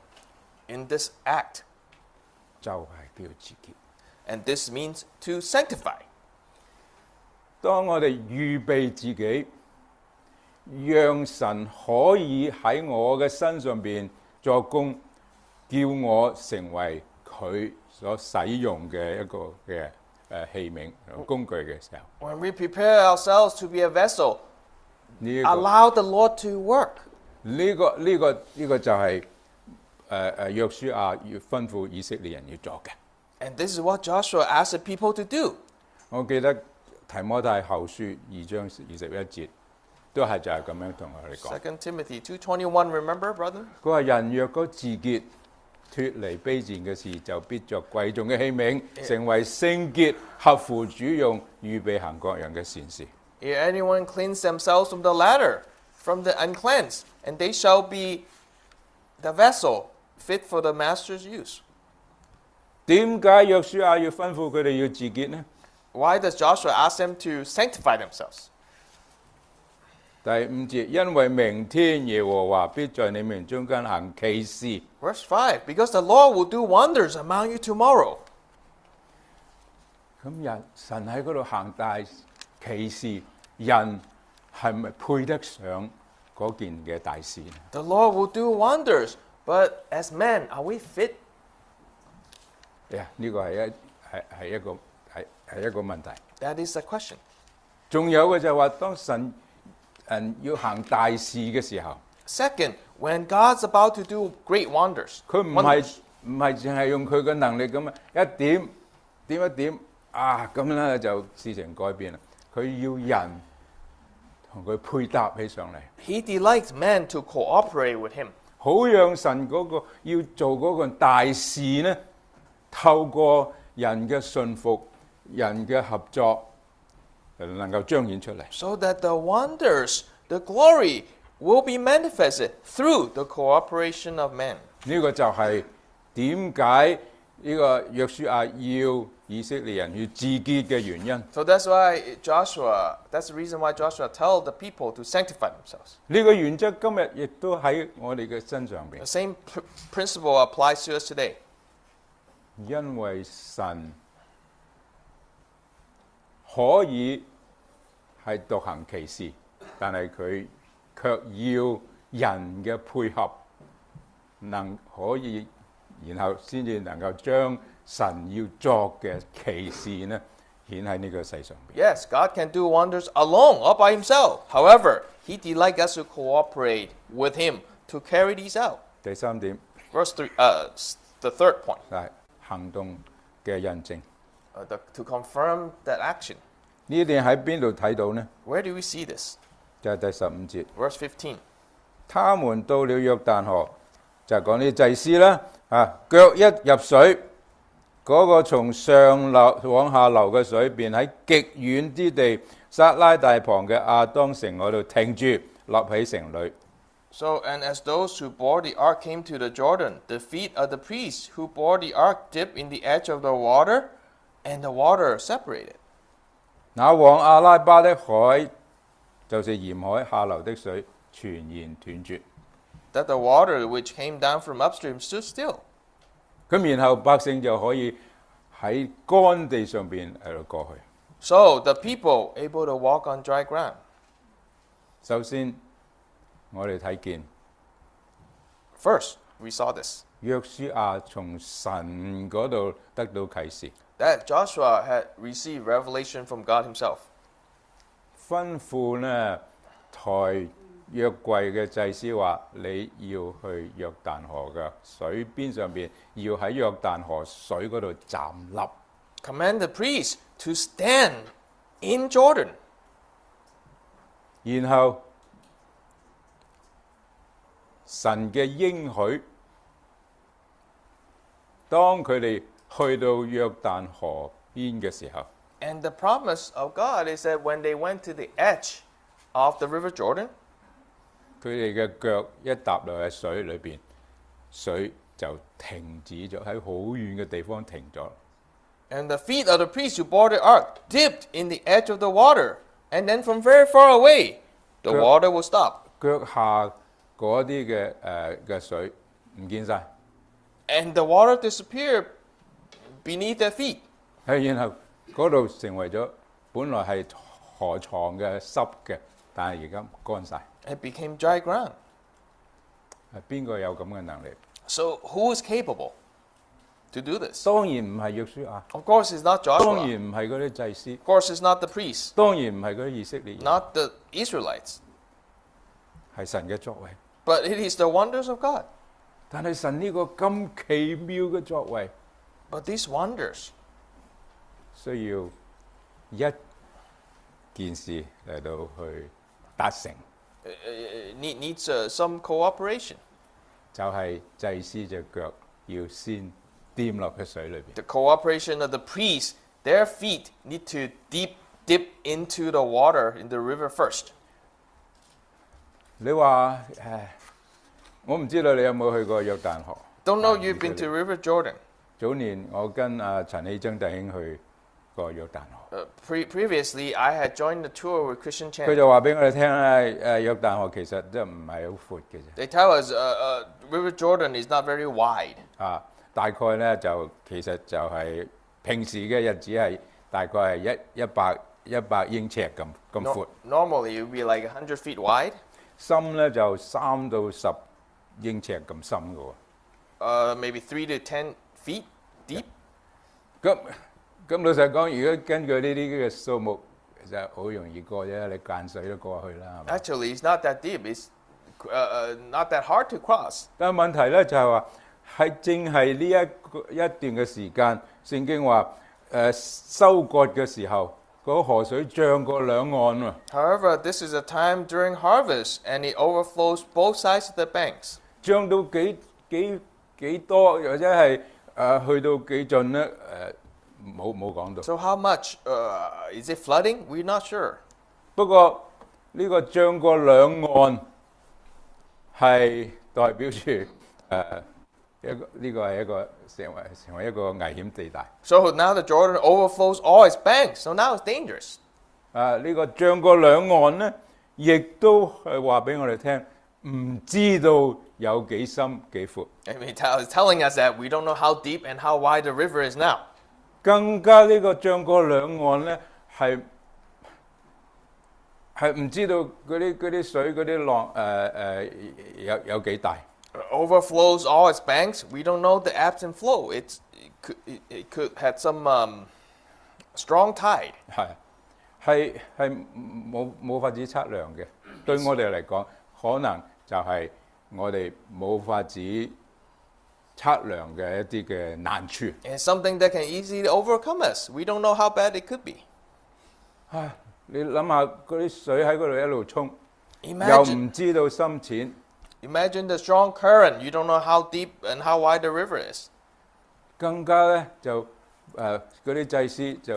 in this act, 就係叫自潔。 and this means to sanctify. 當我哋預備自己，讓神可以喺我嘅身上邊作工，叫我成為佢所使用嘅一個嘅誒器皿工具嘅時候， When we prepare ourselves to be a vessel, 呢、個 allow the Lord to work. 呢、個呢、個呢、個就係誒誒約書亞要吩咐以色列人要做嘅。 And this is what Joshua asked the people to do. 我記得提摩太後書二章二十一節，都係就係咁樣同我哋講。 Second Timothy two twenty-one, remember, brother? 佢話：人若果自潔，脱離卑賤嘅事，就必作貴重嘅器皿，成為聖潔，合乎主用，預備行各樣嘅善事。 If anyone cleanse themselves from the latter, from the uncleansed, and they shall be the vessel fit for the master's use. 點解約書亞要吩咐佢哋要自潔呢？ Why does Joshua ask them to sanctify themselves? 第五節，因為明天耶和華必在你們中間行奇事。 Verse five, because the Lord will do wonders among you tomorrow. 咁人神喺嗰度行大奇事，人係咪配得上嗰件嘅大事呢？ The Lord will do wonders, but as men, are we fit? 呀，呢個係一係係一個係係一個問題。 That is the question. 仲有嘅就係話，當神人要行大事嘅時候， Second, when God's about to do great wonders, 佢唔係唔係淨係用佢嘅能力咁啊，一點點一點啊咁咧就事情改變啦。佢要人同佢配搭起上嚟， He delights men to cooperate with Him. 好讓神嗰個要做嗰個大事呢，透過人嘅信服、人嘅合作，能夠彰顯出嚟。 So that the wonders, the glory will be manifested through the cooperation of men. 呢個就係點解呢個約書亞要以色列人要自潔嘅原因。 So that's why Joshua, that's the reason why Joshua told the people to sanctify themselves. 呢個原則今日亦都喺我哋嘅身上邊 The，same pr- principle applies to us today. 因為神可以係獨行其事，但係佢卻要人嘅配合，能可以，然後先至能夠將神要作嘅奇事呢顯喺呢個世上邊。 Yes, God can do wonders alone, all by Himself. However, He delights us to cooperate with Him to carry these out. 第三點 Verse three, uh, s- the third point, 係行動嘅印證。 uh, the, to confirm that action. 呢點喺邊度睇到呢？ Where do we see this? 就係第十五節。 Verse fifteen. 他們到了約旦河，就係講啲祭司啦，啊，腳一入水，嗰、個從上流往下流嘅水便喺極遠之地撒拉大旁嘅亞當城嗰度停住，立起城壘。 So, and as those who bore the ark came to the Jordan, the feet of the priests who bore the ark dipped in the edge of the water, and the water separated. 那往阿拉巴的海，就是鹽海下流的水，全然斷絕。 That the water which came down from upstream stood still. 咁然後百姓就可以喺乾地上邊喺度過去。 So the people able to walk on dry ground. 首先，我哋睇見 First, we saw this. 約書亞從神嗰度得到啟示， That Joshua had received revelation from God himself. 吩咐呢抬約櫃嘅祭司話：你要去約旦河嘅水邊上邊，要喺約旦河水嗰度站立。 Command the priests to stand in Jordan. 然後神嘅應許，當佢哋去到約旦河邊嘅時候， And the promise of God is that when they went to the edge of the river Jordan, 佢哋嘅腳一踏落喺水裏邊，水就停止咗，喺好遠嘅地方停咗。 and the feet of the priests who bore the ark dipped in the edge of the water, and then from very far away, the Good. water will stop. 腳下嗰啲嘅誒嘅水唔見晒， And the water disappeared beneath their feet. 係然後嗰度成為咗本來係河床嘅濕嘅，但係而家乾晒。 It became dry ground. 係邊個有咁嘅能力？ So who is capable to do this? 當然唔係約書亞， Of course, it's not 當 Joshua. 然唔係嗰啲祭司， Of course, it's not the priests, 當然唔係嗰啲以色列人， not the Israelites. 係神嘅作為。 But it is the wonders of God. 但係神呢個咁奇妙嘅作為， But these wonders 需要一件事嚟到去達成， uh, uh, need, needs uh, some cooperation. 就係祭司隻腳要先掂落去水裏邊。 The cooperation of the priests, their feet need to deep dip into the water in the river first. 你話誒，我唔知道你有冇去過約旦河？ Don't know 啊 you've been 以色 to 列 River Jordan. 早年我跟阿陳喜章弟兄去過約旦河， Uh, pre- previously, I had joined the tour with Christian 佢 Chan. 就話俾我哋聽咧，誒約旦河其實真係唔係好闊嘅啫。 They tell us uh, uh, River Jordan is not very wide. 啊，大概咧就其實就係平時嘅日子係大概係一一百一百英尺咁咁 No- 闊， normally, it would be like one hundred feet wide. 深咧就三到十英尺咁深嘅喎。 Uh, maybe three to ten feet deep. 咁咁老實講，如果根據呢啲嘅數目，其實好容易過啫，你間水都過去啦，係咪？ Actually, it's not that deep. It's uh, uh, not that hard to cross. 但係問題咧就係話，係正係呢一個一段嘅時間，聖經話誒、呃、收割嘅時候，嗰河水漲過兩岸喎。 However, this is a time during harvest, and it overflows both sides of the banks. 漲到幾幾幾多，或者係誒、呃、去到幾盡咧？誒冇冇講到。 So how much? Uh, is it flooding? We're not sure. 不過呢個漲過兩岸係代表住誒、呃、一個呢、個係一個成為成為一個危險地帶。 So now the Jordan overflows all its banks. So now it's dangerous. 啊！呢、個漲過兩岸咧，亦都係話俾我哋聽，唔知道有幾深幾闊。 I mean, tell, it's telling us that we don't know how deep and how wide the river is now. 更加呢個漲過兩岸咧，係係唔知道嗰啲嗰啲水嗰啲浪誒誒有有幾大。 Overflows all its banks. We don't know the ebbs and flow. It's, it could, it, it could had some um, strong tide. 係係係冇冇法子測量嘅。對我哋嚟講，可能就係我哋冇法子測量嘅一啲嘅難處。 And something that can easily overcome us. We don't know how bad it could be. 唉，你諗下嗰啲水喺嗰度一路衝，又 Imagine, 唔知道深淺， imagine the strong current. You don't know how deep and how wide the river is. 更加咧就誒嗰啲祭司就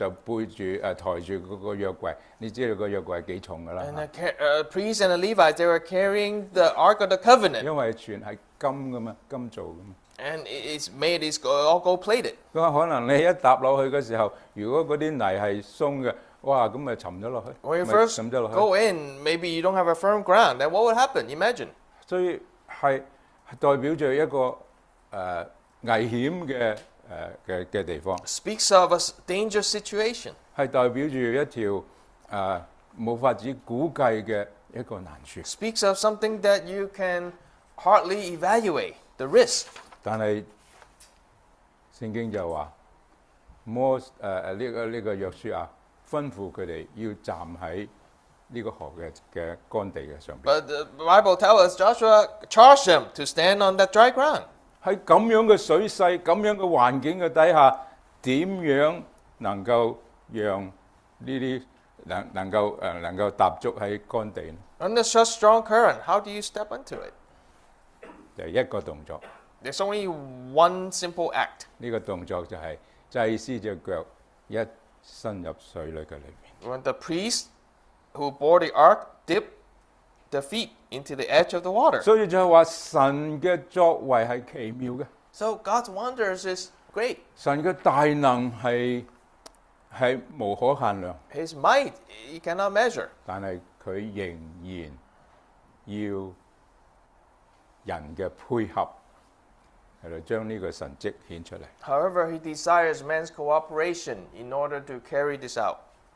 就背住誒、呃、抬住嗰個約櫃，你知道個約櫃幾重㗎啦 And the ca- uh, priests and the Levites, they were carrying the Ark of the Covenant. 因為全係金㗎嘛，金做㗎嘛。 And it- it's made, it's go- all gold plated. 咁啊，可能你一踏落去嘅時候，如果嗰啲泥係鬆嘅，哇，咁咪沉咗落去， When you 咪 first 沉咗落去。 go in, maybe you don't have a firm ground. Then what would happen? Imagine. 所以係係代表住一個誒、呃、危險嘅誒嘅嘅地方， Speaks of a s- dangerous situation. 係代表住一條誒冇法子估計嘅一個難處。 Speaks of something that you can hardly evaluate the risk. 但係聖經就話摩誒誒呢個呢、個約書亞吩咐佢哋要站喺呢個河嘅嘅乾地嘅上邊。 But the Bible tells us Joshua charged them to stand on that dry ground. 喺咁樣嘅水勢、咁樣嘅環境嘅底下，點樣能夠讓呢啲能能夠誒、呃、能夠踏足喺乾地呢？ Under such strong current, how do you step into it? 就係一個動作， There's only one simple act. 呢、個動作就係祭司隻腳一伸入水裏嘅裏面。 When the priest who bore the ark dipped the feet into the edge of the water. 所以就係話神嘅作為係奇妙嘅， So God's wonders is great. 神嘅大能係係無可限量， His might, you cannot measure. 但係佢仍然要人嘅配合，係嚟將呢個神蹟顯出嚟。 However, he desires man's cooperation in order to carry this out.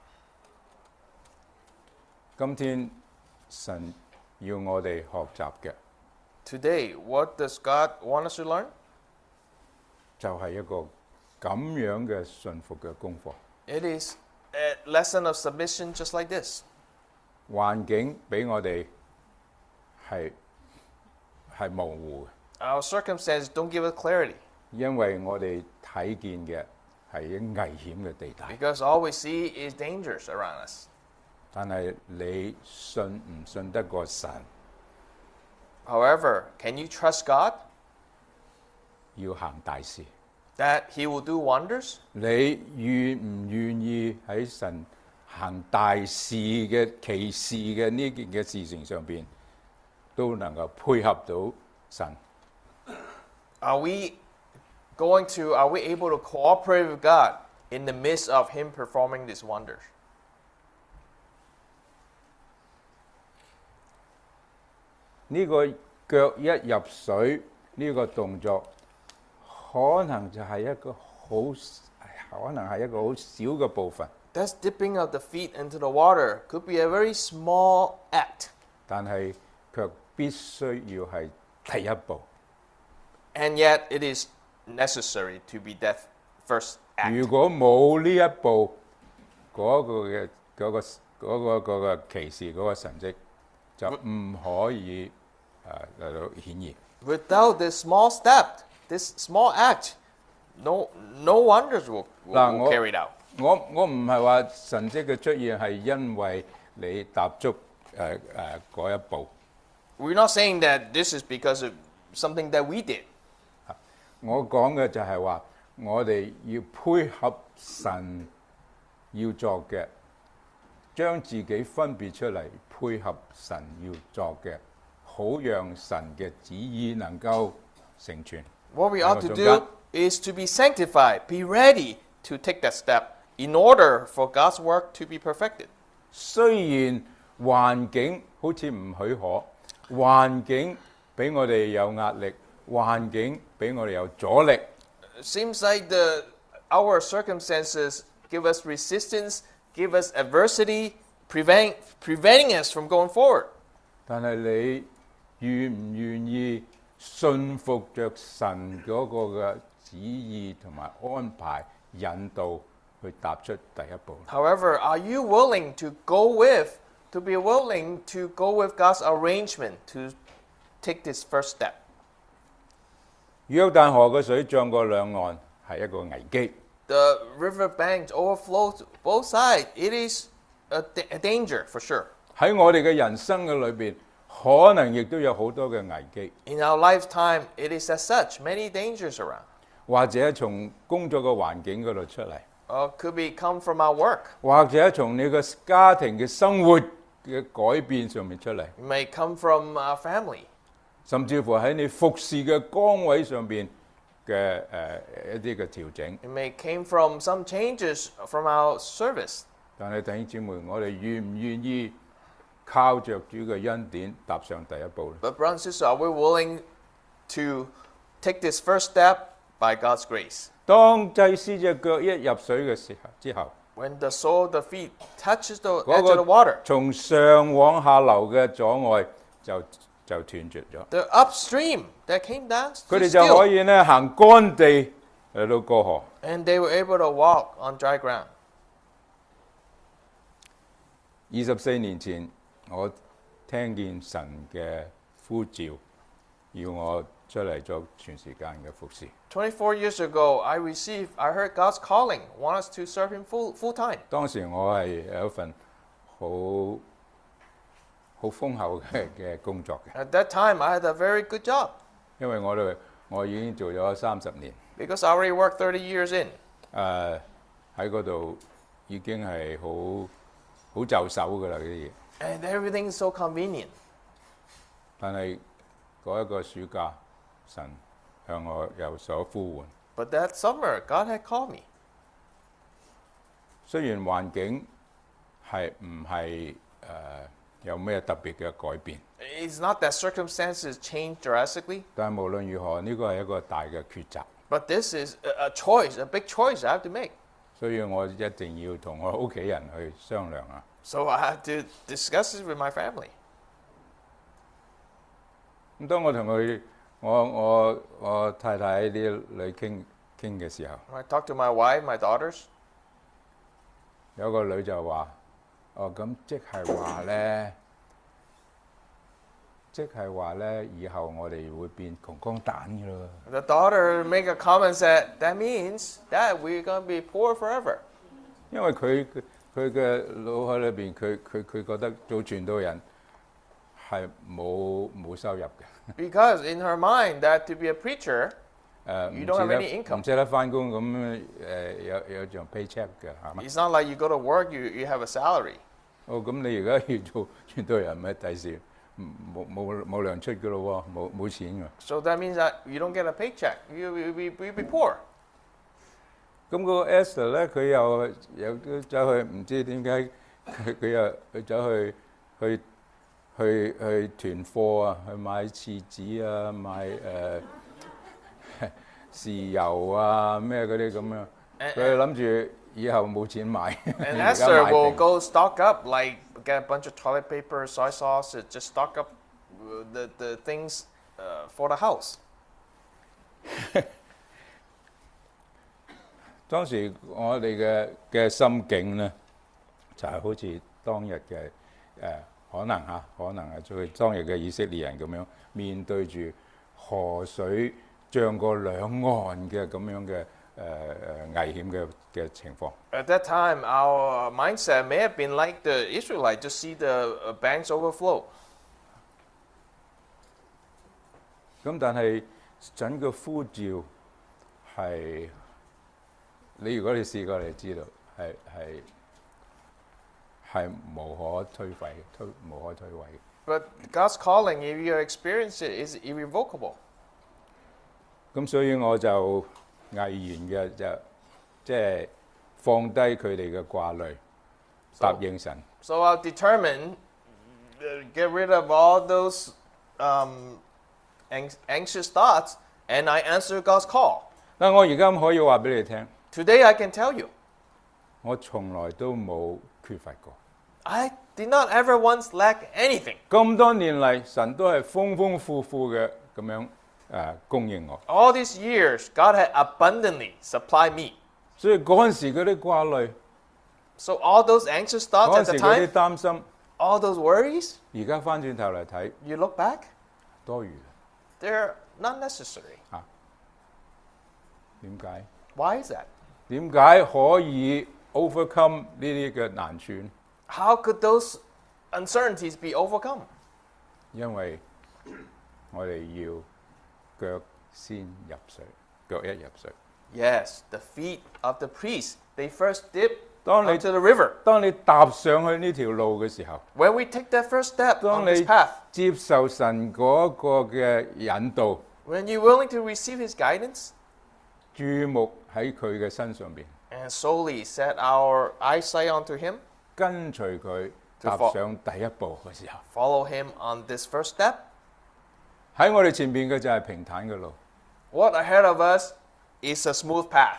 今天神要我哋學習嘅 Today, what does God want us to learn? 就係一個咁樣嘅順服嘅功課。 It is a lesson of submission just like this. 環境俾我哋係係模糊嘅， Our circumstances don't give us clarity 因為我哋睇見嘅係一危險嘅地帶。 because all we see is dangers around us. 但係你信唔信得過神？ However, can you trust God 要行大事， that he will do wonders? 你願唔願意喺神行大事嘅奇事嘅呢件嘅事情上邊，都能夠配合到神？ Are we going to, are we able to cooperate with God in the midst of him performing these wonders? 呢個腳一入水，呢、個動作可能就係一個好，可能係一個好小嘅部分， That's dipping of the feet into the water could be a very small act. 但係卻必須要係第一步。 And yet it is necessary to be that first 如 act. 果冇呢一步，嗰、個嘅嗰、個嗰、個嗰、個奇事嗰、個神蹟就唔可以誒嚟到顯現。 Without this small step, this small act, no, no wonders will, will, 嗱， will 我- carry it out. 我我唔係話神蹟嘅出現係因為你踏足誒誒嗰一步， We're not saying that this is because of something that we did. 我講嘅就係話我哋要配合神要作嘅，將自己分別出嚟，配合神要作嘅，好讓神嘅旨意能夠成全。 What we 喺 ought 我 to 中間 do is to be sanctified, be ready to take that step in order for God's work to be perfected. 雖然環境好似唔許可，環境俾我哋有壓力，環境俾我哋有阻力， It seems like the our circumstances give us resistance, give us adversity, prevent, preventing us from going forward. 但係你願唔願意信服着神嗰個嘅旨意同埋安排引導去踏出第一步？ However, are you willing to go with, to be willing to go with God's arrangement to take this first step? 約旦河嘅水漲過兩岸係一個危機， The river banks overflow to both sides. It is a, da- a danger for sure. 喺我哋嘅人生嘅裏邊，可能亦都有好多嘅危機， In our lifetime, it is as such, many dangers around. 或者從工作嘅環境嗰度出嚟， Uh, could be come from our work. 或者從你個家庭嘅生活嘅改變上面出嚟， It may come from our family. 甚至乎喺你服侍嘅崗位上邊嘅誒一啲嘅調整。 It may came from some changes from our service. 但係弟兄姊妹，我哋願唔願意靠着主嘅恩典踏上第一步咧？ But brothers and sisters, are we willing to take this first step by God's grace? 當祭司隻腳一入水嘅時候之後， When the sole of the feet touches the 嗰 edge of the water, 從上往下流嘅阻礙就就斷絕咗， the upstream that came down 佢 stood 哋就可 still, 以咧行乾地嚟到過河。 and they were able to walk on dry ground. 二十四年前，我聽見神嘅呼召，要我出嚟做全時間嘅服侍。 twenty-four years ago, I received, I heard God's calling, want us to serve Him full full time. 當時我係有一份好好豐厚嘅嘅工作嘅， At that time, I had a very good job 因為我哋我已經做咗三十年， because I already worked thirty years in. 誒喺嗰度已經係好好就手噶啦嗰啲嘢。 And everything is so convenient. 但係嗰一個暑假，神向我有所呼喚。 But that summer, God had called me. 雖然環境係唔係誒有咩特別嘅改變， It's not that circumstances changed drastically, 但係無論如何，呢個係一個大嘅抉擇， but this is a, a choice, a big choice I have to make. 所以我一定要同我屋企人去商量啊。 So I had to discuss this with my family. 咁當我同佢我我我太太啲女傾傾嘅時候， When I talked to my wife, my daughters, 有個女就話：哦，咁即係話咧，即係話咧，以後我哋會變窮光蛋嘅咯。 the daughter make a comment that that means that we're going to be poor forever. 因為佢佢嘅腦海裏邊，佢佢佢覺得做傳道人係冇冇收入嘅。 Because in her mind, that to be a preacher, 誒 You 唔 don't have 識 any 得 income. 唔識得翻工咁誒有有張 paycheck 嘅係嘛？ it's not like you go to work, you, you have a salary. 哦，咁你而家要做傳道人咪第時冇冇冇糧出嘅咯喎，冇冇錢㗎。 So that means that you don't get a paycheck. You you be, you be poor. 咁嗰個 Esther 咧，佢又有走去唔知點解佢佢又佢走去去去去囤貨啊，去買廁紙啊，買誒、呃、豉油啊咩嗰啲咁樣，佢諗住以後冇錢買。 And 而家 Esther 買 will 定 go stock up, like get a bunch of toilet paper, soy sauce, uh, just stock up uh, the, the things uh, for the house. 當時我哋嘅嘅心境咧，就係、是、好似當日嘅誒、呃，可能嚇，可能係做當日嘅以色列人咁樣，面對住河水漲過兩岸嘅咁樣嘅誒誒危險嘅嘅情況。 At that time, our mindset may have been like the Israelites, to see the uh, banks overflow. 咁但係神嘅呼召係，你如果你試過，你知道係係係無可推廢，推無可推諉嘅。 But God's calling, if you experience it, is irrevocable. 咁所以我就毅然嘅就即係放低佢哋嘅掛慮，答應神。 So I'll determine, uh, get rid of all those um, anx- anxious thoughts, and I answer God's call. 但我而家可以話俾你聽， Today I can tell you, 我從來都冇缺乏過。 I did not ever once lack anything. 咁多年嚟，神都係豐豐富富嘅咁樣誒、呃、供應我。 All these years, God had abundantly supplied me. 所以嗰陣時嗰啲掛慮， So all those anxious thoughts 嗰 at 陣 the 時嗰啲 time, 擔心， all those worries, 而家翻轉頭嚟睇， you look back, 多餘。 they're not necessary. 點解？ Why is that? 點解可以 overcome 呢啲嘅難處？ How could those uncertainties be overcome? 因為我哋要腳先入水，腳一入水。 Yes, the feet of the priests, they first dip 當你 onto the river. 當你踏上去呢條路嘅時候， When we take that first step 當 on this 你 path, 接受神嗰個嘅引導， when you're willing to receive His guidance 注目喺佢嘅身上邊， and solely set our eyesight onto Him, 跟隨佢 To 踏 fo- 上第一步嘅時候， follow Him on this first step, 喺我哋前邊嘅就係平坦嘅路。 what ahead of us is a smooth path.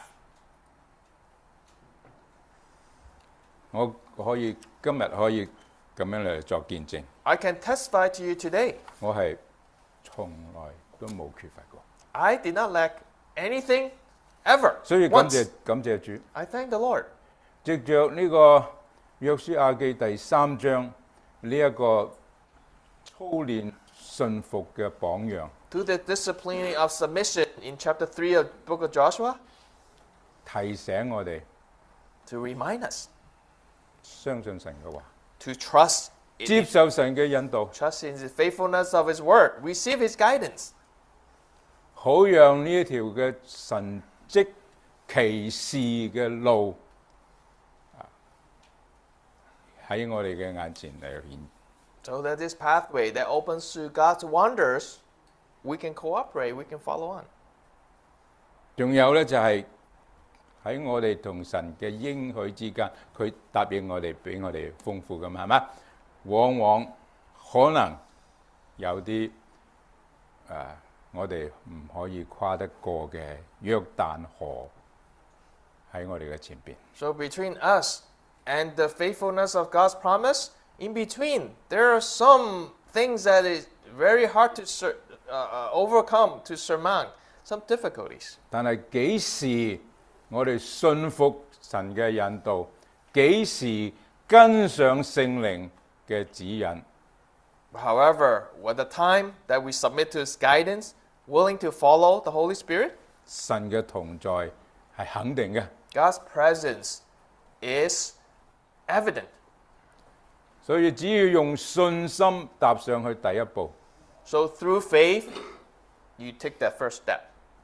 我可以今日可以咁樣嚟作見證， I can testify to you today, 我係從來都冇缺乏過， I did not lack anything ever. 所以感 Once. 謝感謝主。 I thank the Lord. 藉着呢個約書亞記第三章呢一個操練信服嘅榜樣， To the disciplining of submission in chapter three of the book of Joshua, 提醒我哋 to remind us 相信神嘅話， to trust 接 in, 受神嘅引導， trust in the faithfulness of His word, receive His guidance, 好讓呢一條嘅神蹟奇事嘅路啊喺我哋嘅眼前嚟顯。 so that this pathway that opens to God's wonders, we can cooperate, we can follow on. 仲有呢，就係喺我哋同神嘅應許之間，佢答應我哋俾我哋豐富嘅嘛，係嘛？往往可能有啲誒、呃我哋唔可以跨得過嘅約旦河喺我哋嘅前邊。 So between us and the faithfulness of God's promise, in between, there are some things that is very hard to sur- uh, uh, overcome, to surmount, some difficulties. 但係幾時我哋信服神嘅引導，幾時跟上聖靈嘅指引， However, at the time that we submit to His guidance, willing to follow the Holy Spirit, 神嘅同在係肯定嘅。 God's presence is evident. 所以只要用信心踏上去第一步， So through faith, you take that first step.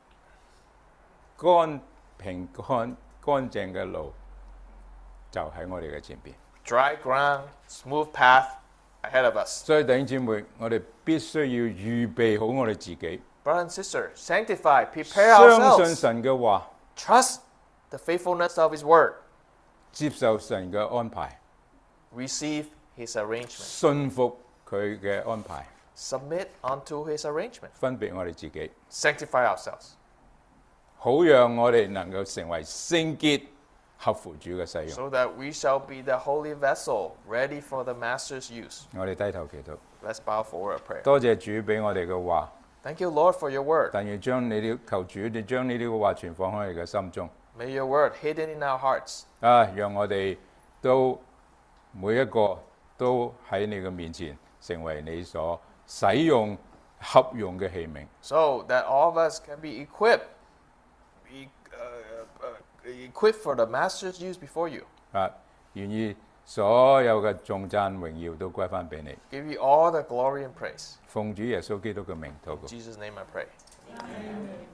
乾平乾乾淨嘅路就喺我哋嘅前邊。 Dry ground, smooth path ahead of us. 所以弟兄姊妹，我哋必須要預備好我哋自己， Brother and sister, sanctify, prepare 相信 ourselves. 神嘅話， Trust the faithfulness of His word. 接受神嘅安排， Receive His arrangement. 信服佢嘅安排， Submit unto His arrangement. 分別我哋自己， Sanctify ourselves. 好讓我哋能夠成為聖潔，合乎主嘅使用。 So that we shall be the holy vessel, ready for the Master's use. 我哋低頭祈禱， Let's bow for a prayer. 多謝主俾我哋嘅話， Thank you, Lord, for your word. 但願將你啲求主，你將呢啲嘅話存放喺我哋嘅心中。 May your word hidden in our hearts. 啊，讓我哋都每一個都喺你嘅面前成為你所使用合用嘅器皿。 So that all of us can be equipped, be, uh, uh, equipped for the Master's use before you. 啊，願意所有嘅頌讚榮耀都歸翻俾你。 Give you all the glory and praise. 奉主耶穌基督嘅名禱告。 In Jesus' name I pray.